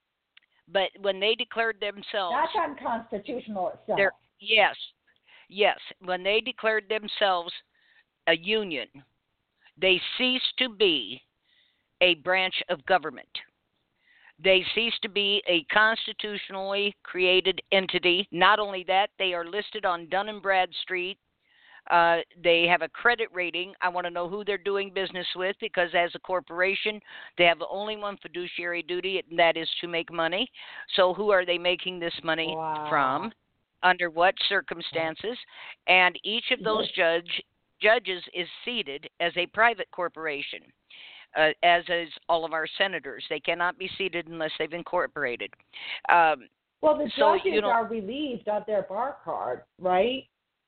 B: but when they declared themselves,
D: That's unconstitutional itself.
B: they're- yes, yes, when they declared themselves a union, they ceased to be a branch of government. They cease to be a constitutionally created entity. Not only that, they are listed on Dun and Bradstreet. Uh, they have a credit rating. I want to know who they're doing business with, because as a corporation, they have only one fiduciary duty, and that is to make money. So who are they making this money
D: Wow.
B: from? Under what circumstances? And each of those judge judges is seated as a private corporation. Uh, as is all of our senators. They cannot be seated unless they've incorporated. Um,
D: Well, the
B: so,
D: judges
B: you know-
D: are relieved of their bar card, right?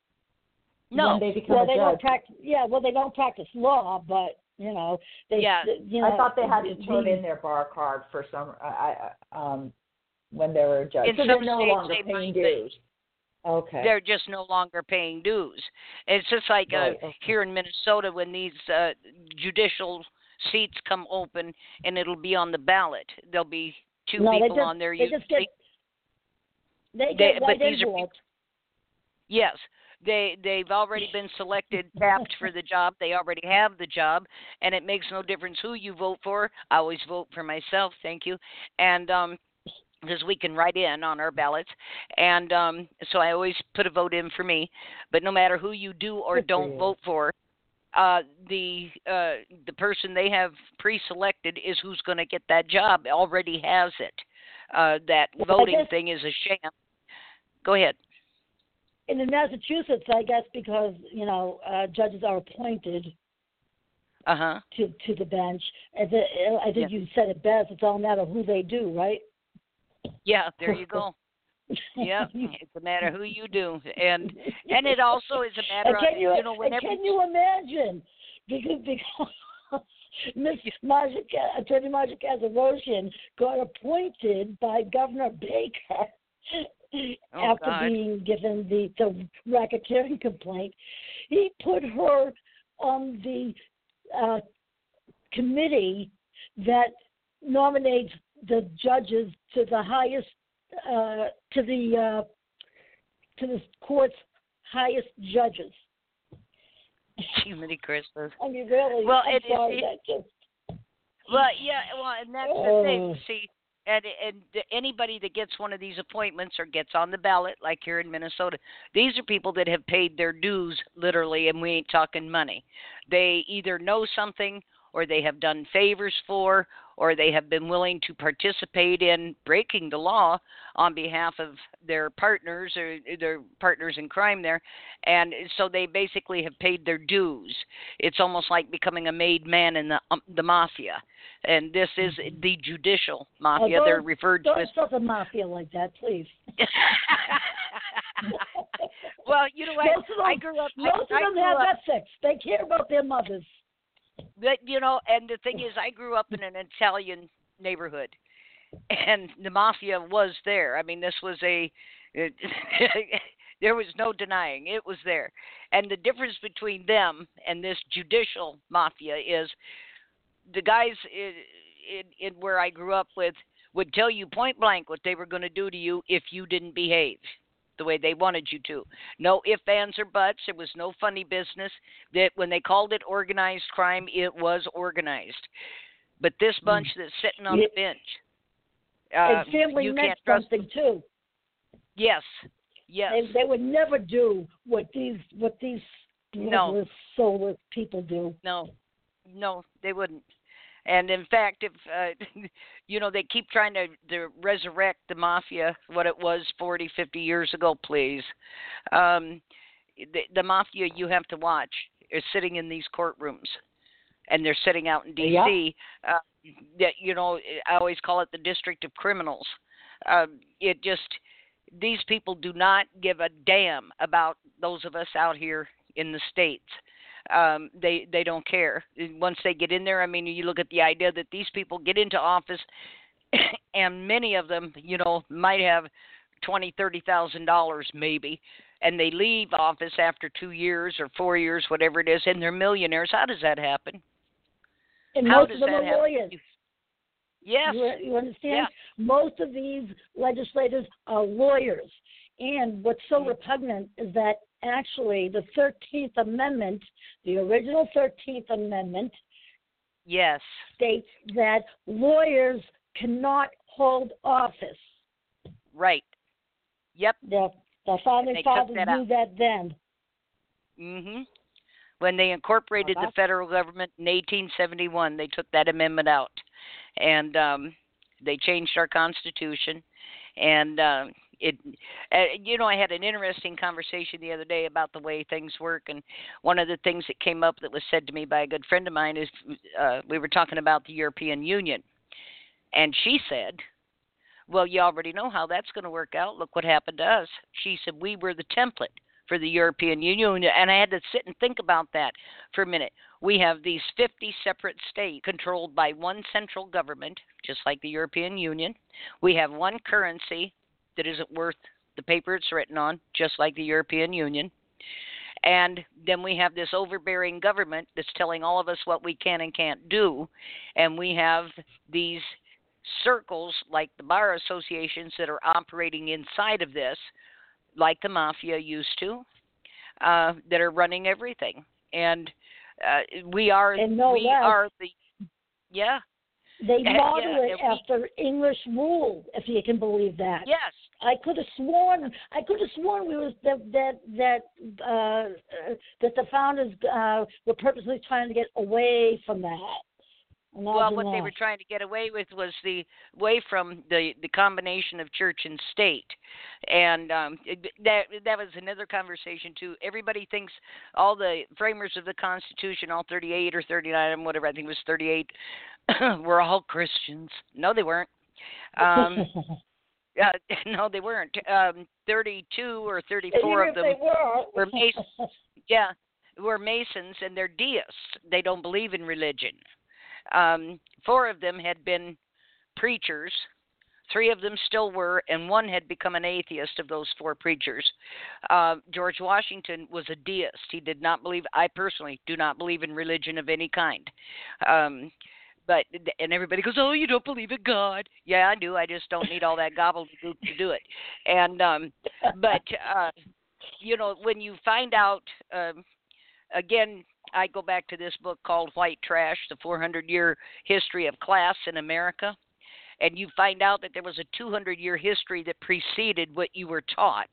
B: no,
D: When they become
C: Well,
D: a
C: they
D: judge.
C: don't practice. Yeah, well, they don't practice law, but you know, they.
B: Yeah.
C: You know,
D: I thought they had to
C: the-
D: turn in their bar card for some, I, I, um, when they were a judge.
B: In
D: So
B: some
D: they're no
B: states,
D: longer
B: they
D: paying
B: might, but
D: dues. Okay.
B: they're just no longer paying dues. It's just like uh,
D: Right, okay.
B: here in Minnesota when these uh, judicial seats come open and it'll be on the ballot. There'll be two
C: no, they
B: people
C: just,
B: on there.
C: They just get.
B: usually.
C: They
B: They-
C: get
B: but
C: right
B: these are
C: into it.
B: Yes, they they've already been selected, tapped for the job. They already have the job, and it makes no difference who you vote for. I always vote for myself, thank you, and um, because we can write in on our ballots, and um, so I always put a vote in for me. But no matter who you do or
D: Good for
B: don't
D: you.
B: vote for, uh, the uh, the person they have pre-selected is who's going to get that job. Already has it. Uh, that
C: Well, I
B: voting
C: guess-
B: thing is a sham. Go ahead.
C: And in Massachusetts, I guess because you know uh, judges are appointed
B: Uh huh.
C: to to the bench. As a, I think
B: Yeah.
C: you said it best. It's all a matter of who they do, right?
B: Yeah, there you go. Yep, it's a matter who you do, and and it also is a matter
C: And can
B: of
C: you,
B: you know
C: and
B: whenever
C: can you imagine? Because because Miss Marja, Attorney Marja Kazaroshian got appointed by Governor Baker
B: Oh,
C: after
B: God.
C: being given the, the racketeering complaint. He put her on the uh, committee that nominates the judges to the highest, uh, to the uh, to the court's highest judges.
B: Jiminy Christmas.
C: I mean, really.
B: Well,
C: I'm
B: it,
C: sorry,
B: it,
C: that just.
B: Well, yeah, well, and that's
C: Oh.
B: the thing. See, and and anybody that gets one of these appointments or gets on the ballot, like here in Minnesota, these are people that have paid their dues, literally, and we ain't talking money. They either know something, or they have done favors for, or they have been willing to participate in breaking the law on behalf of their partners or their partners in crime there. And so they basically have paid their dues. It's almost like becoming a made man in the um, the mafia. And this is the judicial mafia.
C: Oh,
B: They're referred to
C: don't
B: as...
C: start the mafia like that, please.
B: Well, you know what?
C: Most of them,
B: I grew up...
C: most
B: I,
C: of them
B: I
C: have
B: up,
C: ethics. They care about their mothers.
B: But, you know, and the thing is, I grew up in an Italian neighborhood, and the mafia was there. I mean, this was a, it, there was no denying it was there. And the difference between them and this judicial mafia is the guys in, in, in where I grew up with would tell you point blank what they were going to do to you if you didn't behave the way they wanted you to. No ifs, ands, or buts. There was no funny business. That when they called it organized crime, it was organized. But this bunch that's sitting on
C: Yeah.
B: the bench, uh,
C: And family
B: you
C: meant
B: can't trust
C: something too.
B: Yes, yes.
C: They, they would never do what these what these
B: No.
C: loveless, soulless people do.
B: No, no, they wouldn't. And in fact, if uh, you know, they keep trying to, to resurrect the mafia, what it was forty, fifty years ago, please. Um, the, the mafia you have to watch is sitting in these courtrooms, and they're sitting out in D C. Yeah. Uh, that you know, I always call it the District of Criminals. Um, it just these people do not give a damn about those of us out here in the States. Um, they they don't care. Once they get in there, I mean, you look at the idea that these people get into office, and many of them, you know, might have twenty, thirty thousand dollars maybe, and they leave office after two years or four years, whatever it is, and they're millionaires. How does that happen?
C: And
B: How
C: most
B: does
C: of them
B: that
C: are
B: happen?
C: lawyers.
B: Yes.
C: You, you understand?
B: Yeah.
C: Most of these legislators are lawyers. And what's so
B: Mm-hmm.
C: repugnant is that actually the thirteenth Amendment, the original thirteenth Amendment,
B: Yes.
C: states that lawyers cannot hold office.
B: Right. Yep.
C: The, the founding
B: They took
C: fathers
B: that
C: knew
B: out.
C: that then.
B: Mhm. When they incorporated the federal government in eighteen seventy-one, they took that amendment out, and um, they changed our Constitution. And uh, it, uh, you know, I had an interesting conversation the other day about the way things work, and one of the things that came up that was said to me by a good friend of mine is uh, we were talking about the European Union, and she said, "Well, you already know how that's going to work out. Look what happened to us." She said, "We were the template for the European Union," and I had to sit and think about that for a minute. We have these fifty separate states controlled by one central government, just like the European Union. We have one currency that isn't worth the paper it's written on, just like the European Union. And then we have this overbearing government that's telling all of us what we can and can't do. And we have these circles, like the bar associations, that are operating inside of this, like the mafia used to, uh, that are running everything. And uh, we are
C: And no
B: we
C: less.
B: are the yeah.
C: They
B: Yeah,
C: model
B: yeah,
C: it
B: we-
C: after English rule, if you can believe that.
B: Yes.
C: I could have sworn. I could have sworn we was that that that uh, uh, that the founders uh, were purposely trying to get away from that.
B: Well,
C: Imagine
B: what they
C: that.
B: were trying to get away with was the away from the the combination of church and state, and um, it, that that was another conversation too. Everybody thinks all the framers of the Constitution, all thirty-eight or thirty-nine, whatever I think it was thirty-eight, were all Christians. No, they weren't. Um, uh, no, they weren't. Um, thirty-two or thirty-four
C: Even
B: of
C: if
B: them
C: they were,
B: were Masons. Yeah, were Masons, and they're deists. They don't believe in religion. Um, four of them had been preachers, Three of them still were, and one had become an atheist of those four preachers. Uh, George Washington was a deist. He did not believe, I personally do not believe in religion of any kind. Um, but, and everybody goes, oh, you don't believe in God. Yeah, I do. I just don't need all that gobbledygook to do it. And, um, but, uh, you know, when you find out, um, again, I go back to this book called White Trash, the four hundred year history of class in America. And you find out that there was a two hundred year history that preceded what you were taught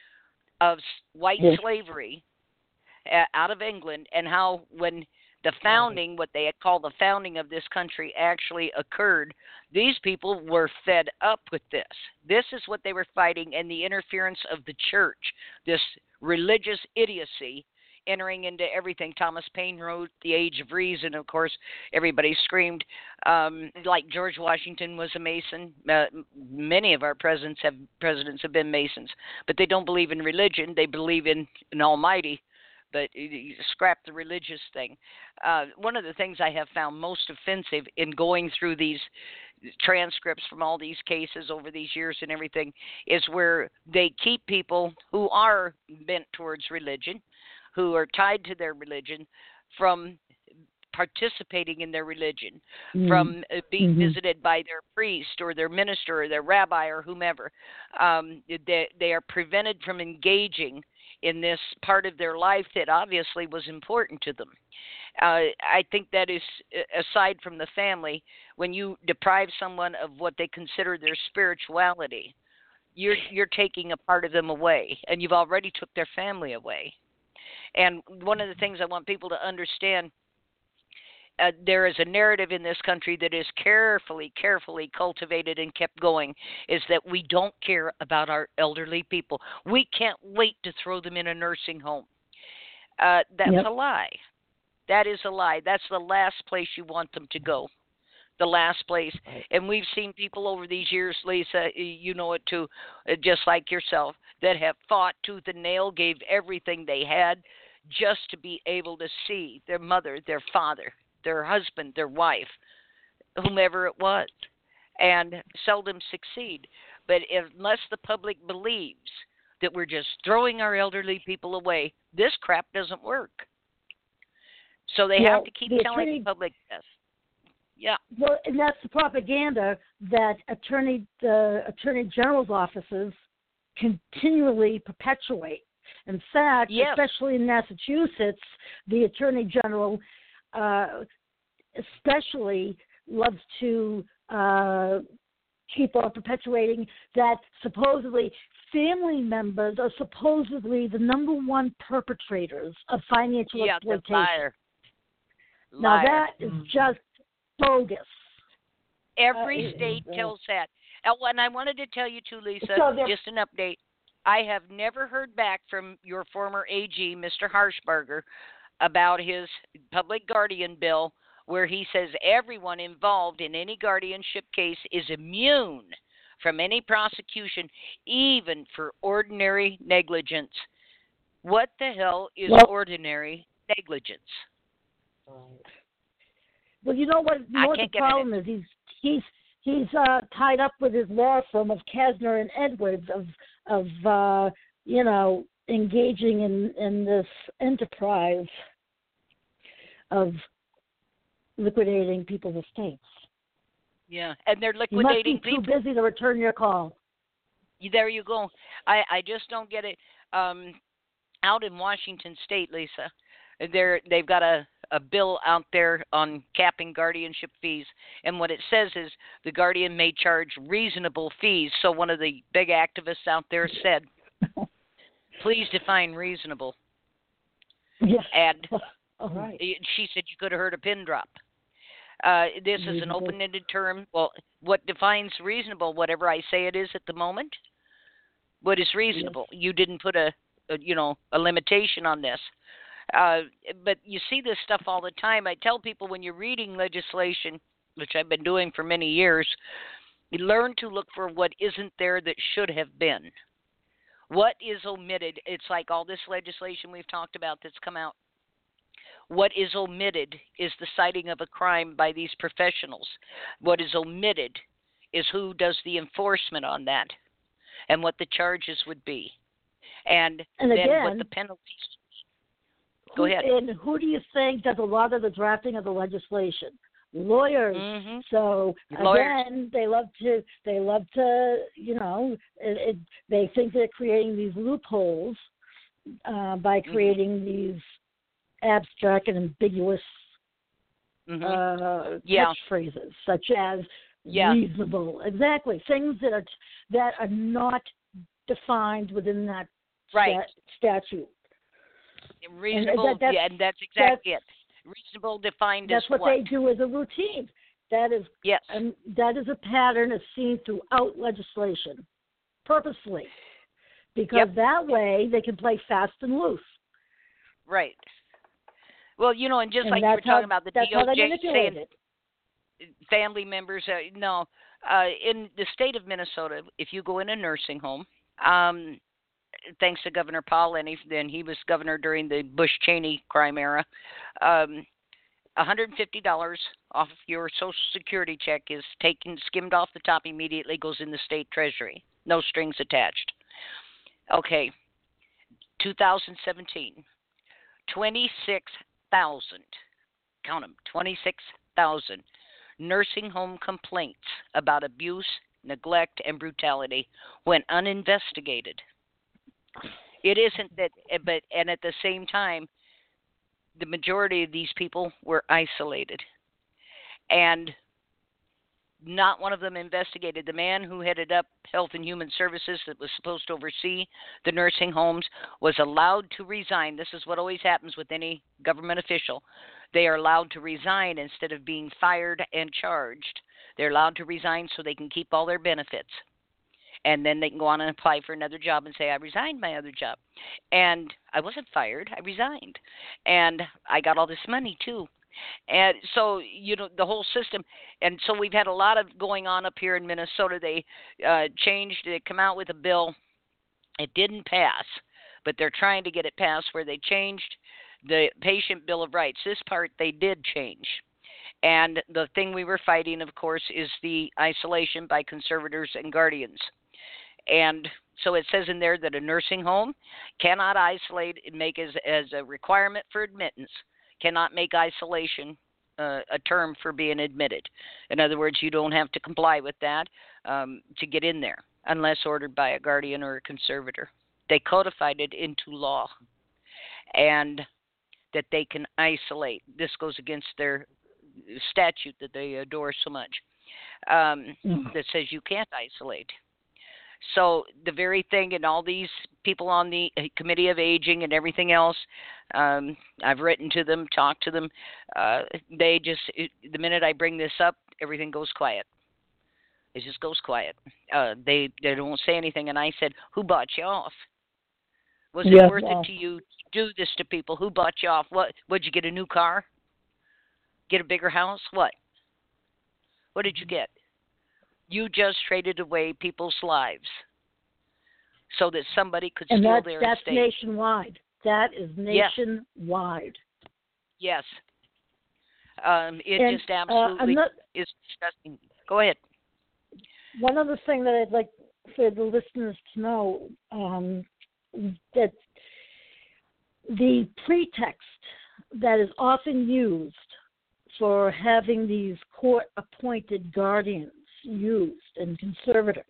B: of white yes. slavery uh, out of England, and how when the founding, what they had called the founding of this country, actually occurred, these people were fed up with this. This is what they were fighting, and the interference of the church, this religious idiocy, entering into everything. Thomas Paine wrote The Age of Reason. Of course, everybody screamed um, like George Washington was a Mason. Uh, many of our presidents have presidents have been Masons, but they don't believe in religion. They believe in an Almighty, but you scrap the religious thing. Uh, one of the things I have found most offensive in going through these transcripts from all these cases over these years and everything is where they keep people who are bent towards religion, who are tied to their religion, from participating in their religion, mm-hmm. from uh, being mm-hmm. visited by their priest or their minister or their rabbi or whomever. Um, they, they are prevented from engaging in this part of their life that obviously was important to them. Uh, I think that is, aside from the family, when you deprive someone of what they consider their spirituality, you're you're taking a part of them away, and you've already took their family away. And one of the things I want people to understand, uh, there is a narrative in this country that is carefully, carefully cultivated and kept going, is that we don't care about our elderly people. We can't wait to throw them in a nursing home. Uh, that's yep. a lie. That is a lie. That's the last place you want them to go. The last place. Right. And we've seen people over these years, Lisa, you know it too, just like yourself, that have fought tooth and nail, gave everything they had just to be able to see their mother, their father, their husband, their wife, whomever it was, and seldom succeed. But unless the public believes that we're just throwing our elderly people away, this crap doesn't work. So they well, have to keep the telling attorney, the public this. Yeah.
C: Well, and that's the propaganda that attorney the attorney general's offices continually perpetuate. In fact, yes. especially in Massachusetts, the attorney general uh, especially loves to uh, keep on perpetuating that supposedly family members are supposedly the number one perpetrators of financial
B: yeah,
C: exploitation.
B: Liar.
C: Now
B: Liar.
C: that is just bogus.
B: Every uh, state uh, tells that. And I wanted to tell you too, Lisa, so just an update. I have never heard back from your former A G, Mister Harshbarger, about his public guardian bill, where he says everyone involved in any guardianship case is immune from any prosecution, even for ordinary negligence. What the hell is well, ordinary negligence?
C: Well, you know what, you know what the problem is? He's he's he's uh, tied up with his law firm of Kasner and Edwards of of uh, you know engaging in, in this enterprise of liquidating people's estates.
B: Yeah, and they're liquidating people.
C: You must be too busy to return your call.
B: There you go. I, I just don't get it. Um, out in Washington State, Lisa, they're they've got a, a bill out there on capping guardianship fees, and what it says is the guardian may charge reasonable fees. So one of the big activists out there said, please define reasonable.
C: Yes.
B: And
C: all right.
B: She said you could have heard a pin drop. Uh, this is an open-ended term. Well, what defines reasonable? Whatever I say it is at the moment. What is reasonable? Yes. You didn't put a, a, you know, a limitation on this. Uh, but you see this stuff all the time. I tell people when you're reading legislation, which I've been doing for many years, you learn to look for what isn't there that should have been. What is omitted? It's like all this legislation we've talked about that's come out. What is omitted is the citing of a crime by these professionals. What is omitted is who does the enforcement on that and what the charges would be. And,
C: and
B: then
C: again,
B: what the penalties.
C: Who,
B: Go ahead.
C: And who do you think does a lot of the drafting of the legislation? Lawyers.
B: Mm-hmm.
C: So
B: Lawyers.
C: again, they love to they love to you know it, it, they think they're creating these loopholes uh, by creating mm-hmm. these abstract and ambiguous
B: mm-hmm.
C: uh,
B: yeah.
C: catchphrases, such as
B: yeah.
C: reasonable. Exactly, things that are that are not defined within that
B: right.
C: stat- statute.
B: Reasonable,
C: and that, that's,
B: yeah, and that's exactly
C: that's,
B: it. Reasonable defined
C: that's
B: as
C: what,
B: what
C: they do as a routine. That is,
B: yes,
C: and that is a pattern is seen throughout legislation, purposely, because
B: yep.
C: that way they can play fast and loose.
B: Right. Well, you know, and just
C: and
B: like you were talking
C: how,
B: about the
C: that's
B: D O J saying
C: it.
B: family members, uh, no, uh, in the state of Minnesota, if you go in a nursing home, um, thanks to Governor Paul, and he, then he was governor during the Bush-Cheney crime era, um, one hundred fifty dollars off your Social Security check is taken, skimmed off the top immediately, goes in the state treasury. No strings attached. Okay, two thousand seventeen, twenty-six thousand, count them, twenty-six thousand nursing home complaints about abuse, neglect, and brutality went uninvestigated. It isn't that, but and at the same time, the majority of these people were isolated, and not one of them investigated. The man who headed up Health and Human Services that was supposed to oversee the nursing homes was allowed to resign. This is what always happens with any government official. They are allowed to resign instead of being fired and charged. They're allowed to resign so they can keep all their benefits. And then they can go on and apply for another job and say, I resigned my other job. And I wasn't fired. I resigned. And I got all this money, too. And so, you know, the whole system. And so we've had a lot of going on up here in Minnesota. They uh, changed, they come out with a bill. It didn't pass, but they're trying to get it passed where they changed the Patient Bill of Rights. This part they did change. And the thing we were fighting, of course, is the isolation by conservators and guardians. And so it says in there that a nursing home cannot isolate and make as, as a requirement for admittance, cannot make isolation uh, a term for being admitted. In other words, you don't have to comply with that um, to get in there unless ordered by a guardian or a conservator. They codified it into law, and that they can isolate. This goes against their statute that they adore so much, um, mm-hmm. that says you can't isolate. So the very thing, and all these people on the Committee of Aging and everything else, um, I've written to them, talked to them. Uh, they just, it, the minute I bring this up, everything goes quiet. It just goes quiet. Uh, they they don't say anything. And I said, who bought you off? Was it
C: yeah,
B: worth
C: yeah.
B: it to you to do this to people? Who bought you off? What? Would you get a new car? Get a bigger house? What? What did you get? You just traded away people's lives so that somebody could
C: and
B: steal
C: that's,
B: their
C: that's
B: estate.
C: nationwide. That is nationwide.
B: Yes. Um, it
C: and,
B: just absolutely
C: uh, not,
B: is disgusting. Go ahead.
C: One other thing that I'd like for the listeners to know, um, that the pretext that is often used for having these court-appointed guardians used and conservators,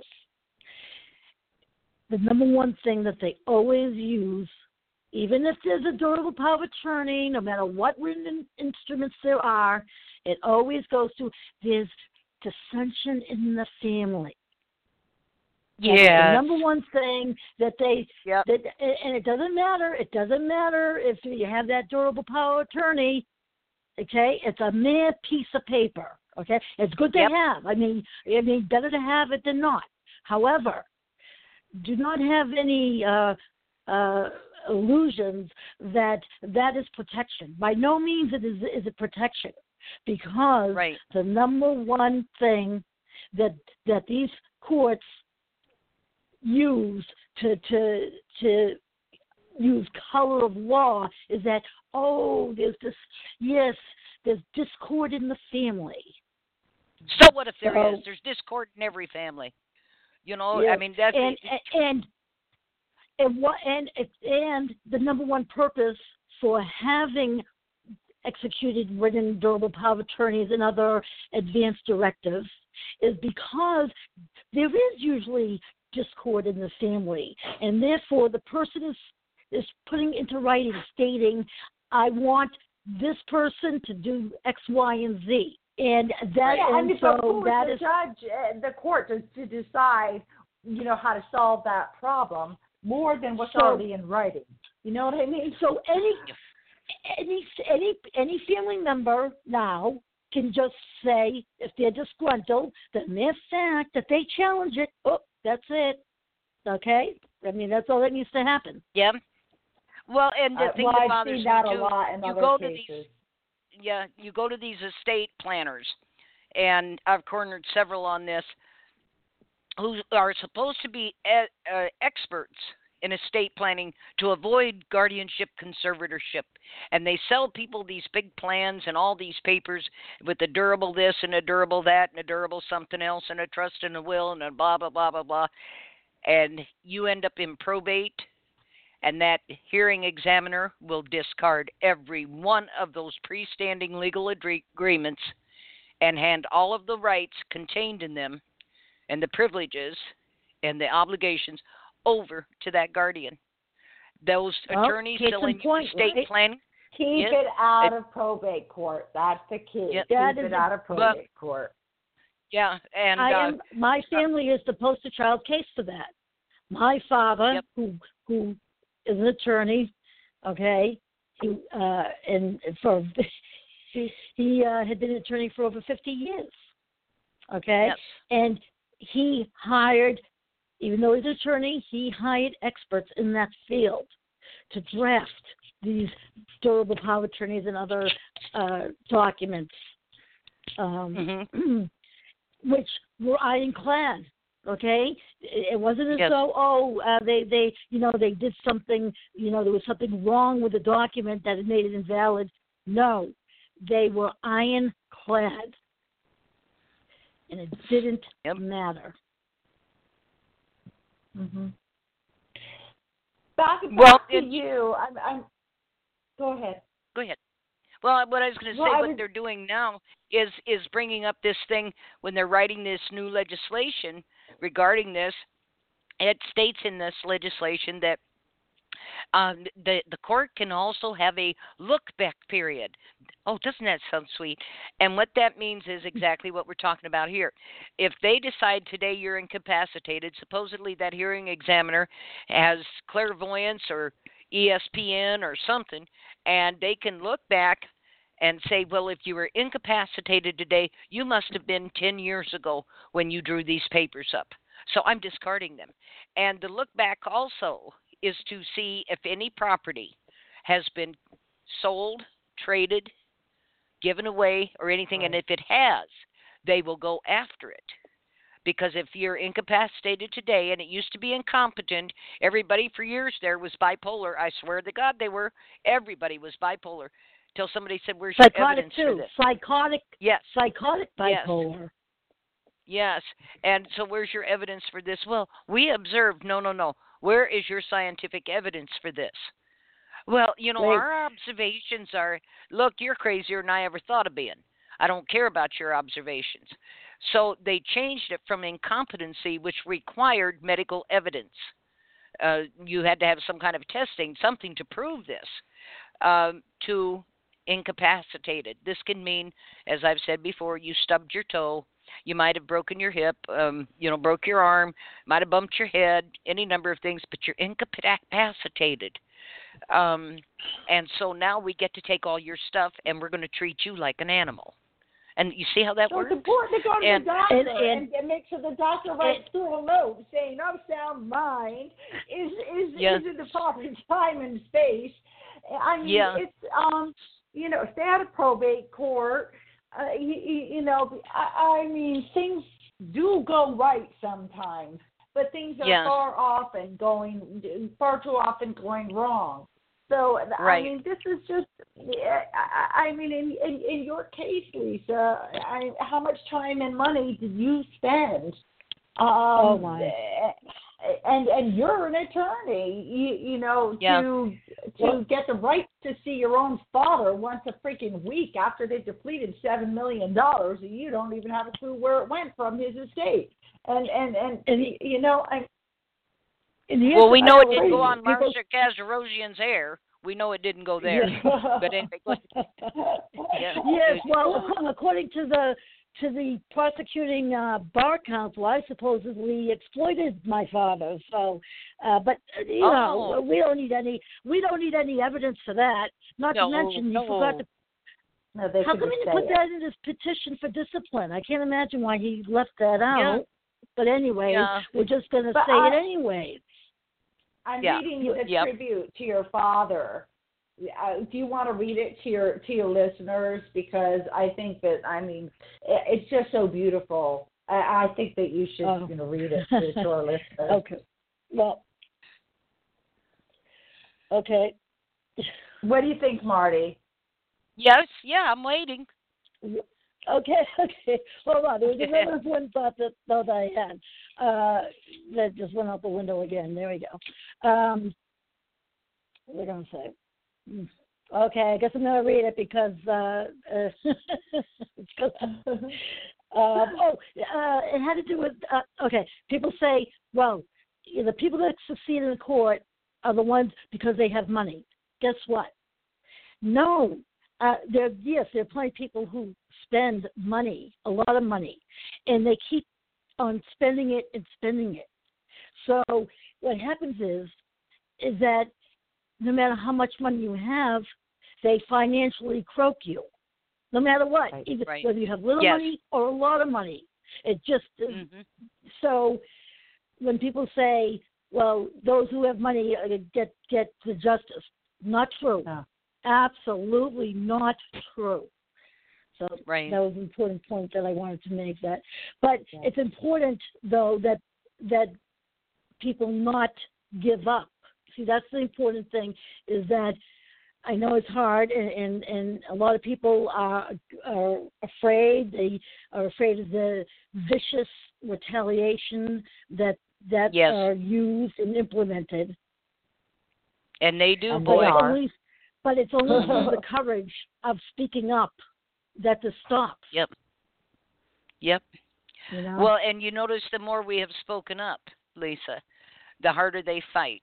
C: the number one thing that they always use, even if there's a durable power of attorney, no matter what written instruments there are, it always goes to there's dissension in the family.
B: Yeah.
C: The number one thing that they,
B: yep.
C: that, and it doesn't matter, it doesn't matter if you have that durable power of attorney, okay? It's a mere piece of paper, okay? It's good to
B: yep.
C: have. I mean, I mean, better to have it than not. However, do not have any uh, uh, illusions that that is protection. By no means it is, is it protection, because
B: right.
C: the number one thing that that these courts use to to to use color of law is that, oh, there's this, yes, there's discord in the family.
B: So what if there
C: So-
B: is? There's discord in every family. You know,
C: Yeah.
B: I mean that's
C: and and and what and and the number one purpose for having executed written durable power of attorneys and other advanced directives is because there is usually discord in the family, and therefore the person is is putting into writing, stating, "I want this person to do X, Y, and Z," and that
D: Yeah,
C: and
D: and
C: so
D: so
C: that
D: the
C: is
D: judge, uh, the court, to, to decide, you know, how to solve that problem more than what's
C: So-
D: already in writing. You know what I mean?
C: so any any any any family member now can just say, if they're disgruntled, then their fact that they challenge it, oh, that's it. Okay? I mean, that's all that needs to happen.
B: yeah. Well, and the
D: Uh,
B: thing
D: well,
B: that
D: I've
B: bothers
D: seen
B: me
D: that a
B: too,
D: lot in
B: you
D: other
B: go to
D: cases.
B: these, yeah, you go to these estate planners, and I've cornered several on this, who are supposed to be e- uh, experts in estate planning to avoid guardianship conservatorship, and they sell people these big plans and all these papers with a durable this and a durable that and a durable something else and a trust and a will and a blah blah blah blah blah, and you end up in probate, and that hearing examiner will discard every one of those pre-standing legal agree- agreements and hand all of the rights contained in them and the privileges and the obligations over to that guardian. Those
C: Well,
B: attorneys
C: case in
B: selling you
C: point,
B: estate
C: right?
B: planning,
D: Keep
B: Yes.
D: it out
B: It-
D: of probate court. That's the key.
B: Yep.
C: That
D: Keep
C: is
D: it
C: a-
D: out of
B: but-
D: probate court.
B: yeah, and
C: I
B: uh,
C: am. My family is the poster child case for that. My father,
B: Yep.
C: who who is an attorney, okay, he uh, and for he, he uh, had been an attorney for over fifty years, okay,
B: yes,
C: and he hired, even though he's an attorney, he hired experts in that field to draft these durable power of attorneys and other uh, documents. Um,
B: hmm
C: which were ironclad. Okay, it wasn't as
B: Yes.
C: though oh uh, they they you know they did something, you know, there was something wrong with the document that it made it invalid. No, they were ironclad, and it didn't
B: Yep.
C: matter.
D: Mm-hmm. Back, back
B: Well,
D: to
B: it-
D: you. I'm, I'm. Go ahead.
B: Go ahead. Well, what I was going to
D: Well,
B: say,
D: I
B: what
D: was-
B: they're doing now is is bringing up this thing when they're writing this new legislation regarding this. It states in this legislation that um, the the court can also have a look back period. Oh, doesn't that sound sweet? And what that means is exactly what we're talking about here. If they decide today you're incapacitated, supposedly that hearing examiner has clairvoyance or E S P N or something, and they can look back and say, well, if you were incapacitated today, you must have been ten years ago when you drew these papers up. So I'm discarding them. And the look back also is to see if any property has been sold, traded, given away, or anything.
D: Right.
B: And if it has, they will go after it. Because if you're incapacitated today, and it used to be incompetent, everybody for years there was bipolar. I swear to God they were. Everybody was bipolar. Till somebody said, where's your
C: Psychotic
B: evidence for
C: too.
B: this?
C: Psychotic.
B: Yes.
C: Psychotic
B: Yes.
C: bipolar.
B: Yes. And so where's your evidence for this? Well, we observed. No, no, no. Where is your scientific evidence for this? Well, you know,
C: Right.
B: our observations are, look, you're crazier than I ever thought of being. I don't care about your observations. So they changed it from incompetency, which required medical evidence. Uh, you had to have some kind of testing, something to prove this, um, to incapacitated. This can mean, as I've said before, you stubbed your toe, you might have broken your hip, um, you know, broke your arm, might have bumped your head, any number of things, but you're incapacitated. Um, and so now we get to take all your stuff, and we're going to treat you like an animal. And you see how that
D: So
B: works?
D: it's important to go to
B: And-
D: the doctor
C: and-
D: and,
C: and-
D: and make sure the doctor writes through a note saying, "Of sound mind is is
B: Yeah.
D: is in the proper time and space." I mean,
B: Yeah.
D: it's um, you know, stay out of probate court. Uh, you, you know, I, I mean, things do go right sometimes, but things are
B: Yeah.
D: far often going, far too often going wrong. So
B: Right.
D: I mean, this is just. I, I mean, in, in in your case, Lisa, I, how much time and money did you spend? Um,
C: Oh my.
D: And and you're an attorney, you you know,
B: Yeah.
D: to to
C: Well-
D: get the right to see your own father once a freaking week after they depleted seven million dollars, and you don't even have a clue where it went from his estate. And and and,
C: And-
D: you know, I.
C: In the
B: Well, we
C: end,
B: know
C: I
B: it didn't
C: agree.
B: go on
C: People-
B: Marsha Kazarosian's hair. We know it didn't go there.
C: Yeah.
B: But anyway, go Yeah.
C: Yes, well, ac- according to the to the prosecuting uh, bar counsel, I supposedly exploited my father. So, uh, but uh, you know,
B: Oh.
C: we don't need any we don't need any evidence for that. Not
B: No,
C: to mention,
B: no.
C: he forgot to.
D: No, they
C: How
D: should
C: come he
D: just
C: didn't
D: say
C: put
D: it.
C: that in his petition for discipline? I can't imagine why he left that out.
B: Yeah.
C: But anyway,
B: Yeah.
C: we're just going to
D: But
C: say
D: I-
C: it anyway.
D: I'm
B: Yeah.
D: reading you a
B: Yep.
D: tribute to your father. Uh, do you want to read it to your to your listeners? Because I think that I mean it, it's just so beautiful. I, I think that you should
C: Oh.
D: you know read it to, to our listeners.
C: Okay. Well. Okay.
D: What do you think, Marty?
B: Yes, yeah, I'm waiting.
C: Okay, okay. Hold on. There was another one thought that thought I had. Uh, that just went out the window again. There we go. Um, what was I going to say? Hmm. Okay, I guess I'm going to read it because, uh, uh, because uh, oh, uh, it had to do with, uh, okay, people say, well, the people that succeed in court are the ones because they have money. Guess what? No. Uh, there, yes, there are plenty of people who spend money, a lot of money, and they keep on spending it and spending it. So what happens is, is that no matter how much money you have, they financially croak you, no matter what,
D: Right.
C: either
B: Right.
C: whether you have little
B: Yes.
C: money or a lot of money. It just
B: hmm
C: so when people say, "Well, those who have money uh, get get the justice," not true.
D: No.
C: Absolutely not true. So
B: Right.
C: that was an important point that I wanted to make. That, but
D: Yeah.
C: it's important though that that people not give up. See, that's the important thing. Is that I know it's hard, and, and, and a lot of people are are afraid. They are afraid of the vicious retaliation that that
B: Yes.
C: are used and implemented.
B: And they do,
D: And
B: boy.
D: they
C: But
D: are.
C: only, but it's only through the courage of speaking up that this stops.
B: Yep. Yep.
C: You know?
B: Well, and you notice the more we have spoken up, Lisa, the harder they fight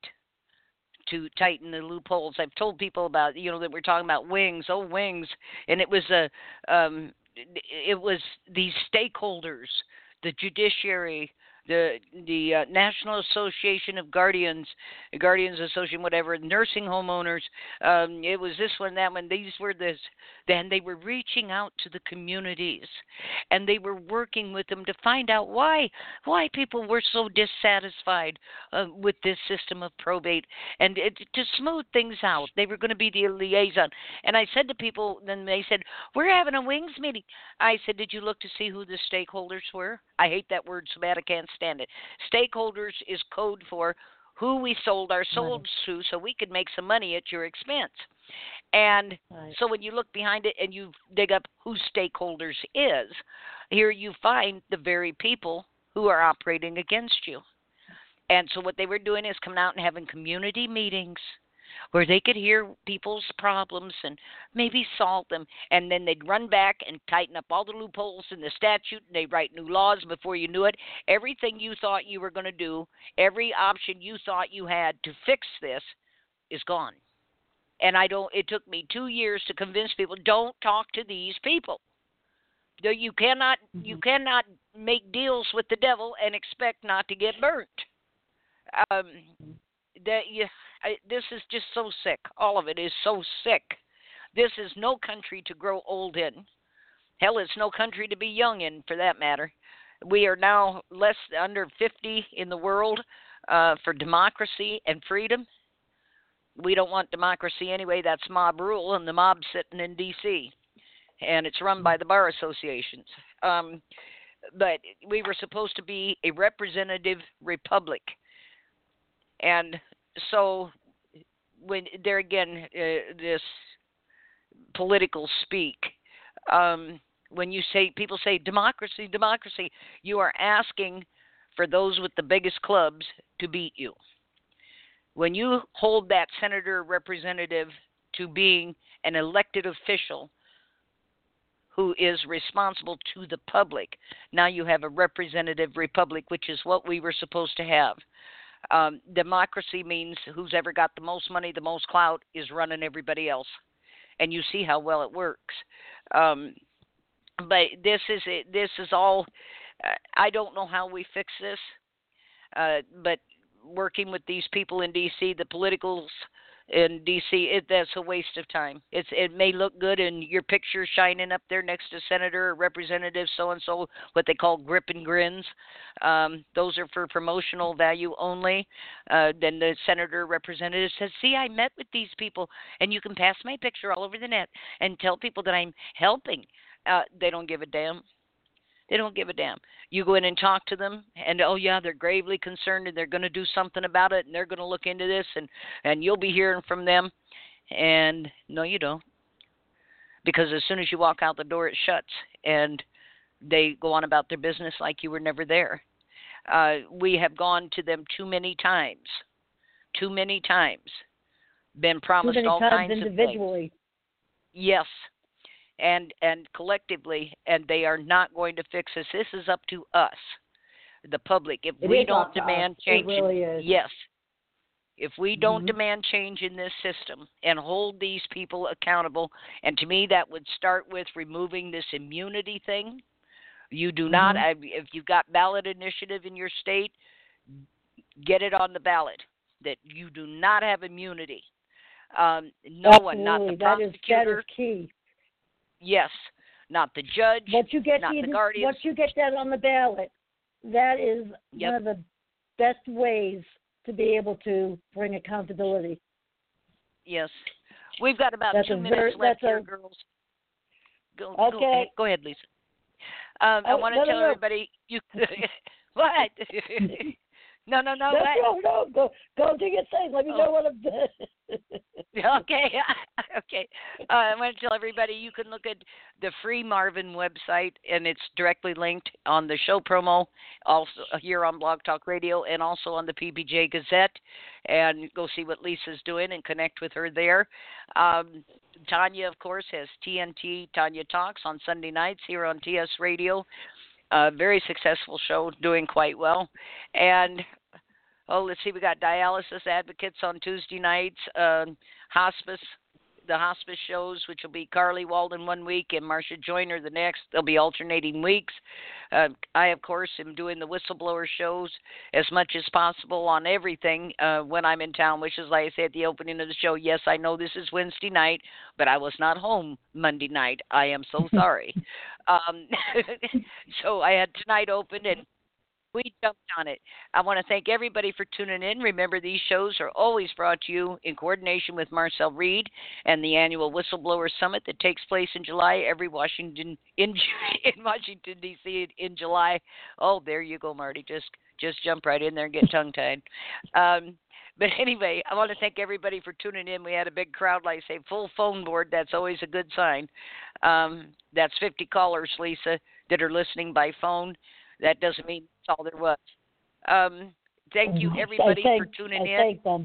B: to tighten the loopholes. I've told people about, you know, that we're talking about wings, oh wings, and it was a, um, it was these stakeholders, the judiciary, the the uh, National Association of Guardians, Guardians Association, whatever, nursing home owners. Um, it was this one, that one. These were this. Then they were reaching out to the communities, and they were working with them to find out why why people were so dissatisfied uh, with this system of probate, and it, to smooth things out. They were going to be the liaison. And I said to people, then they said, "We're having a wings meeting." I said, "Did you look to see who the stakeholders were?" I hate that word so bad I can't stand it. Stakeholders is code for who we sold our souls to so we could make some money at your expense. And
C: Right.
B: so when you look behind it and you dig up who stakeholders is, here you find the very people who are operating against you. And so what they were doing is coming out and having community meetings where they could hear people's problems and maybe solve them. And then they'd run back and tighten up all the loopholes in the statute, and they'd write new laws before you knew it. Everything you thought you were going to do, every option you thought you had to fix this is gone. And I don't. It took me two years to convince people, don't talk to these people. You cannot, mm-hmm. you cannot make deals with the devil and expect not to get burnt. Um, that you, I, this is just so sick. All of it is so sick. This is no country to grow old in. Hell, it's no country to be young in, for that matter. We are now less under fifty in the world uh, for democracy and freedom. We don't want democracy anyway. That's mob rule, and the mob's sitting in D C, and it's run by the bar associations. Um, but we were supposed to be a representative republic. And so when there again, uh, this political speak. Um, when you say people say democracy, democracy, you are asking for those with the biggest clubs to beat you. When you hold that senator or representative to being an elected official who is responsible to the public, now you have a representative republic, which is what we were supposed to have. Um, democracy means who's ever got the most money, the most clout, is running everybody else. And you see how well it works. Um, but this is this is all. Uh, I don't know how we fix this, uh, but working with these people in D C, the politicals in D C, it, that's a waste of time. It's it may look good and your picture shining up there next to Senator or Representative so and so, what they call grip and grins. Um, those are for promotional value only. Uh, then the senator or representative says, "See, I met with these people, and you can pass my picture all over the net and tell people that I'm helping." Uh, they don't give a damn. They don't give a damn. You go in and talk to them, and, oh, yeah, they're gravely concerned, and they're going to do something about it, and they're going to look into this, and, and you'll be hearing from them. And, no, you don't. Because as soon as you walk out the door, it shuts, and they go on about their business like you were never there. Uh, we have gone to them too many times, too many times, been promised
C: too many
B: all
C: times
B: kinds
C: individually.
B: of things. Yes. And and collectively, and they are not going to fix this. This is up to us, the public. If
D: It
B: we
D: is
B: don't
D: up to
B: demand
D: us.
B: change,
D: It really is.
B: yes. If we don't
D: Mhm.
B: demand change in this system and hold these people accountable, and to me that would start with removing this immunity thing. You do not,
D: Mhm.
B: I- if you've got ballot initiative in your state, get it on the ballot that you do not have immunity. Um, no
C: Absolutely.
B: one, not the
C: that is that
B: prosecutor.
C: is key.
B: Yes, not the judge,
C: Once you get
B: not
C: the,
B: the guardians.
C: once you get that on the ballot, that is
B: Yep.
C: one of the best ways to be able to bring accountability.
B: Yes. We've got about
C: That's
B: two
C: a
B: minutes
C: very-
B: left
C: that's
B: here,
C: a-
B: girls. Go,
C: Okay.
B: go, ahead, go ahead, Lisa. Um, I
C: Oh,
B: want to
C: no, no,
B: tell
C: no.
B: everybody, you what? no, no, no,
C: No,
B: what?
C: no, no. Go, go do your thing. Let me
B: Oh.
C: know what I'm doing.
B: Okay, okay. Uh, I want to tell everybody you can look at the Free Marvin website, and it's directly linked on the show promo, also here on Blog Talk Radio, and also on the P B J Gazette. And go see what Lisa's doing and connect with her there. Um, Tanya, of course, has T N T Tanya Talks on Sunday nights here on T S Radio. A very successful show, doing quite well. And oh, let's see, we got dialysis advocates on Tuesday nights, um, hospice, the hospice shows, which will be Carly Walden one week and Marcia Joyner the next. They'll be alternating weeks. Uh, I, of course, am doing the whistleblower shows as much as possible on everything uh, when I'm in town, which is, like I said at the opening of the show, yes, I know this is Wednesday night, but I was not home Monday night. I am so sorry. um, so I had tonight open, and we jumped on it. I want to thank everybody for tuning in. Remember, these shows are always brought to you in coordination with Marcel Reed and the annual Whistleblower Summit that takes place in July every Washington in in Washington D C in July. Oh, there you go, Marty. Just just jump right in there and get tongue tied. Um, but anyway, I want to thank everybody for tuning in. We had a big crowd, like I say, full phone board. That's always a good sign. Um, that's fifty callers, Lisa, that are listening by phone. That doesn't mean that's all there was. Um, thank you, everybody,
C: thank,
B: for tuning
C: I
B: in.
C: thank them.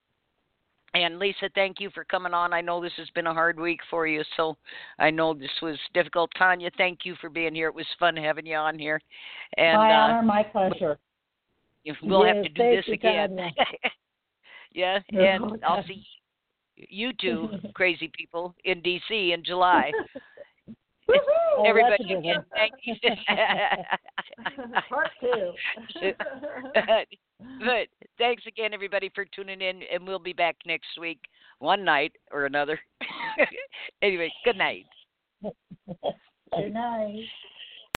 B: And, Lisa, thank you for coming on. I know this has been a hard week for you, so I know this was difficult. Tanya, thank you for being here. It was fun having you on here. And,
D: my
B: uh,
D: honor, my pleasure.
B: we'll
C: Yes,
B: have to do
C: thank
B: this
C: you,
B: again.
C: Tanya.
B: Yeah, and I'll see you two crazy people in D C in July.
C: Oh,
B: Everybody,
C: that's a good
B: again,
C: one.
B: thank you.
D: Part two.
B: But thanks again, everybody, for tuning in, and we'll be back next week, one night or another. Anyway, good night.
D: Good night.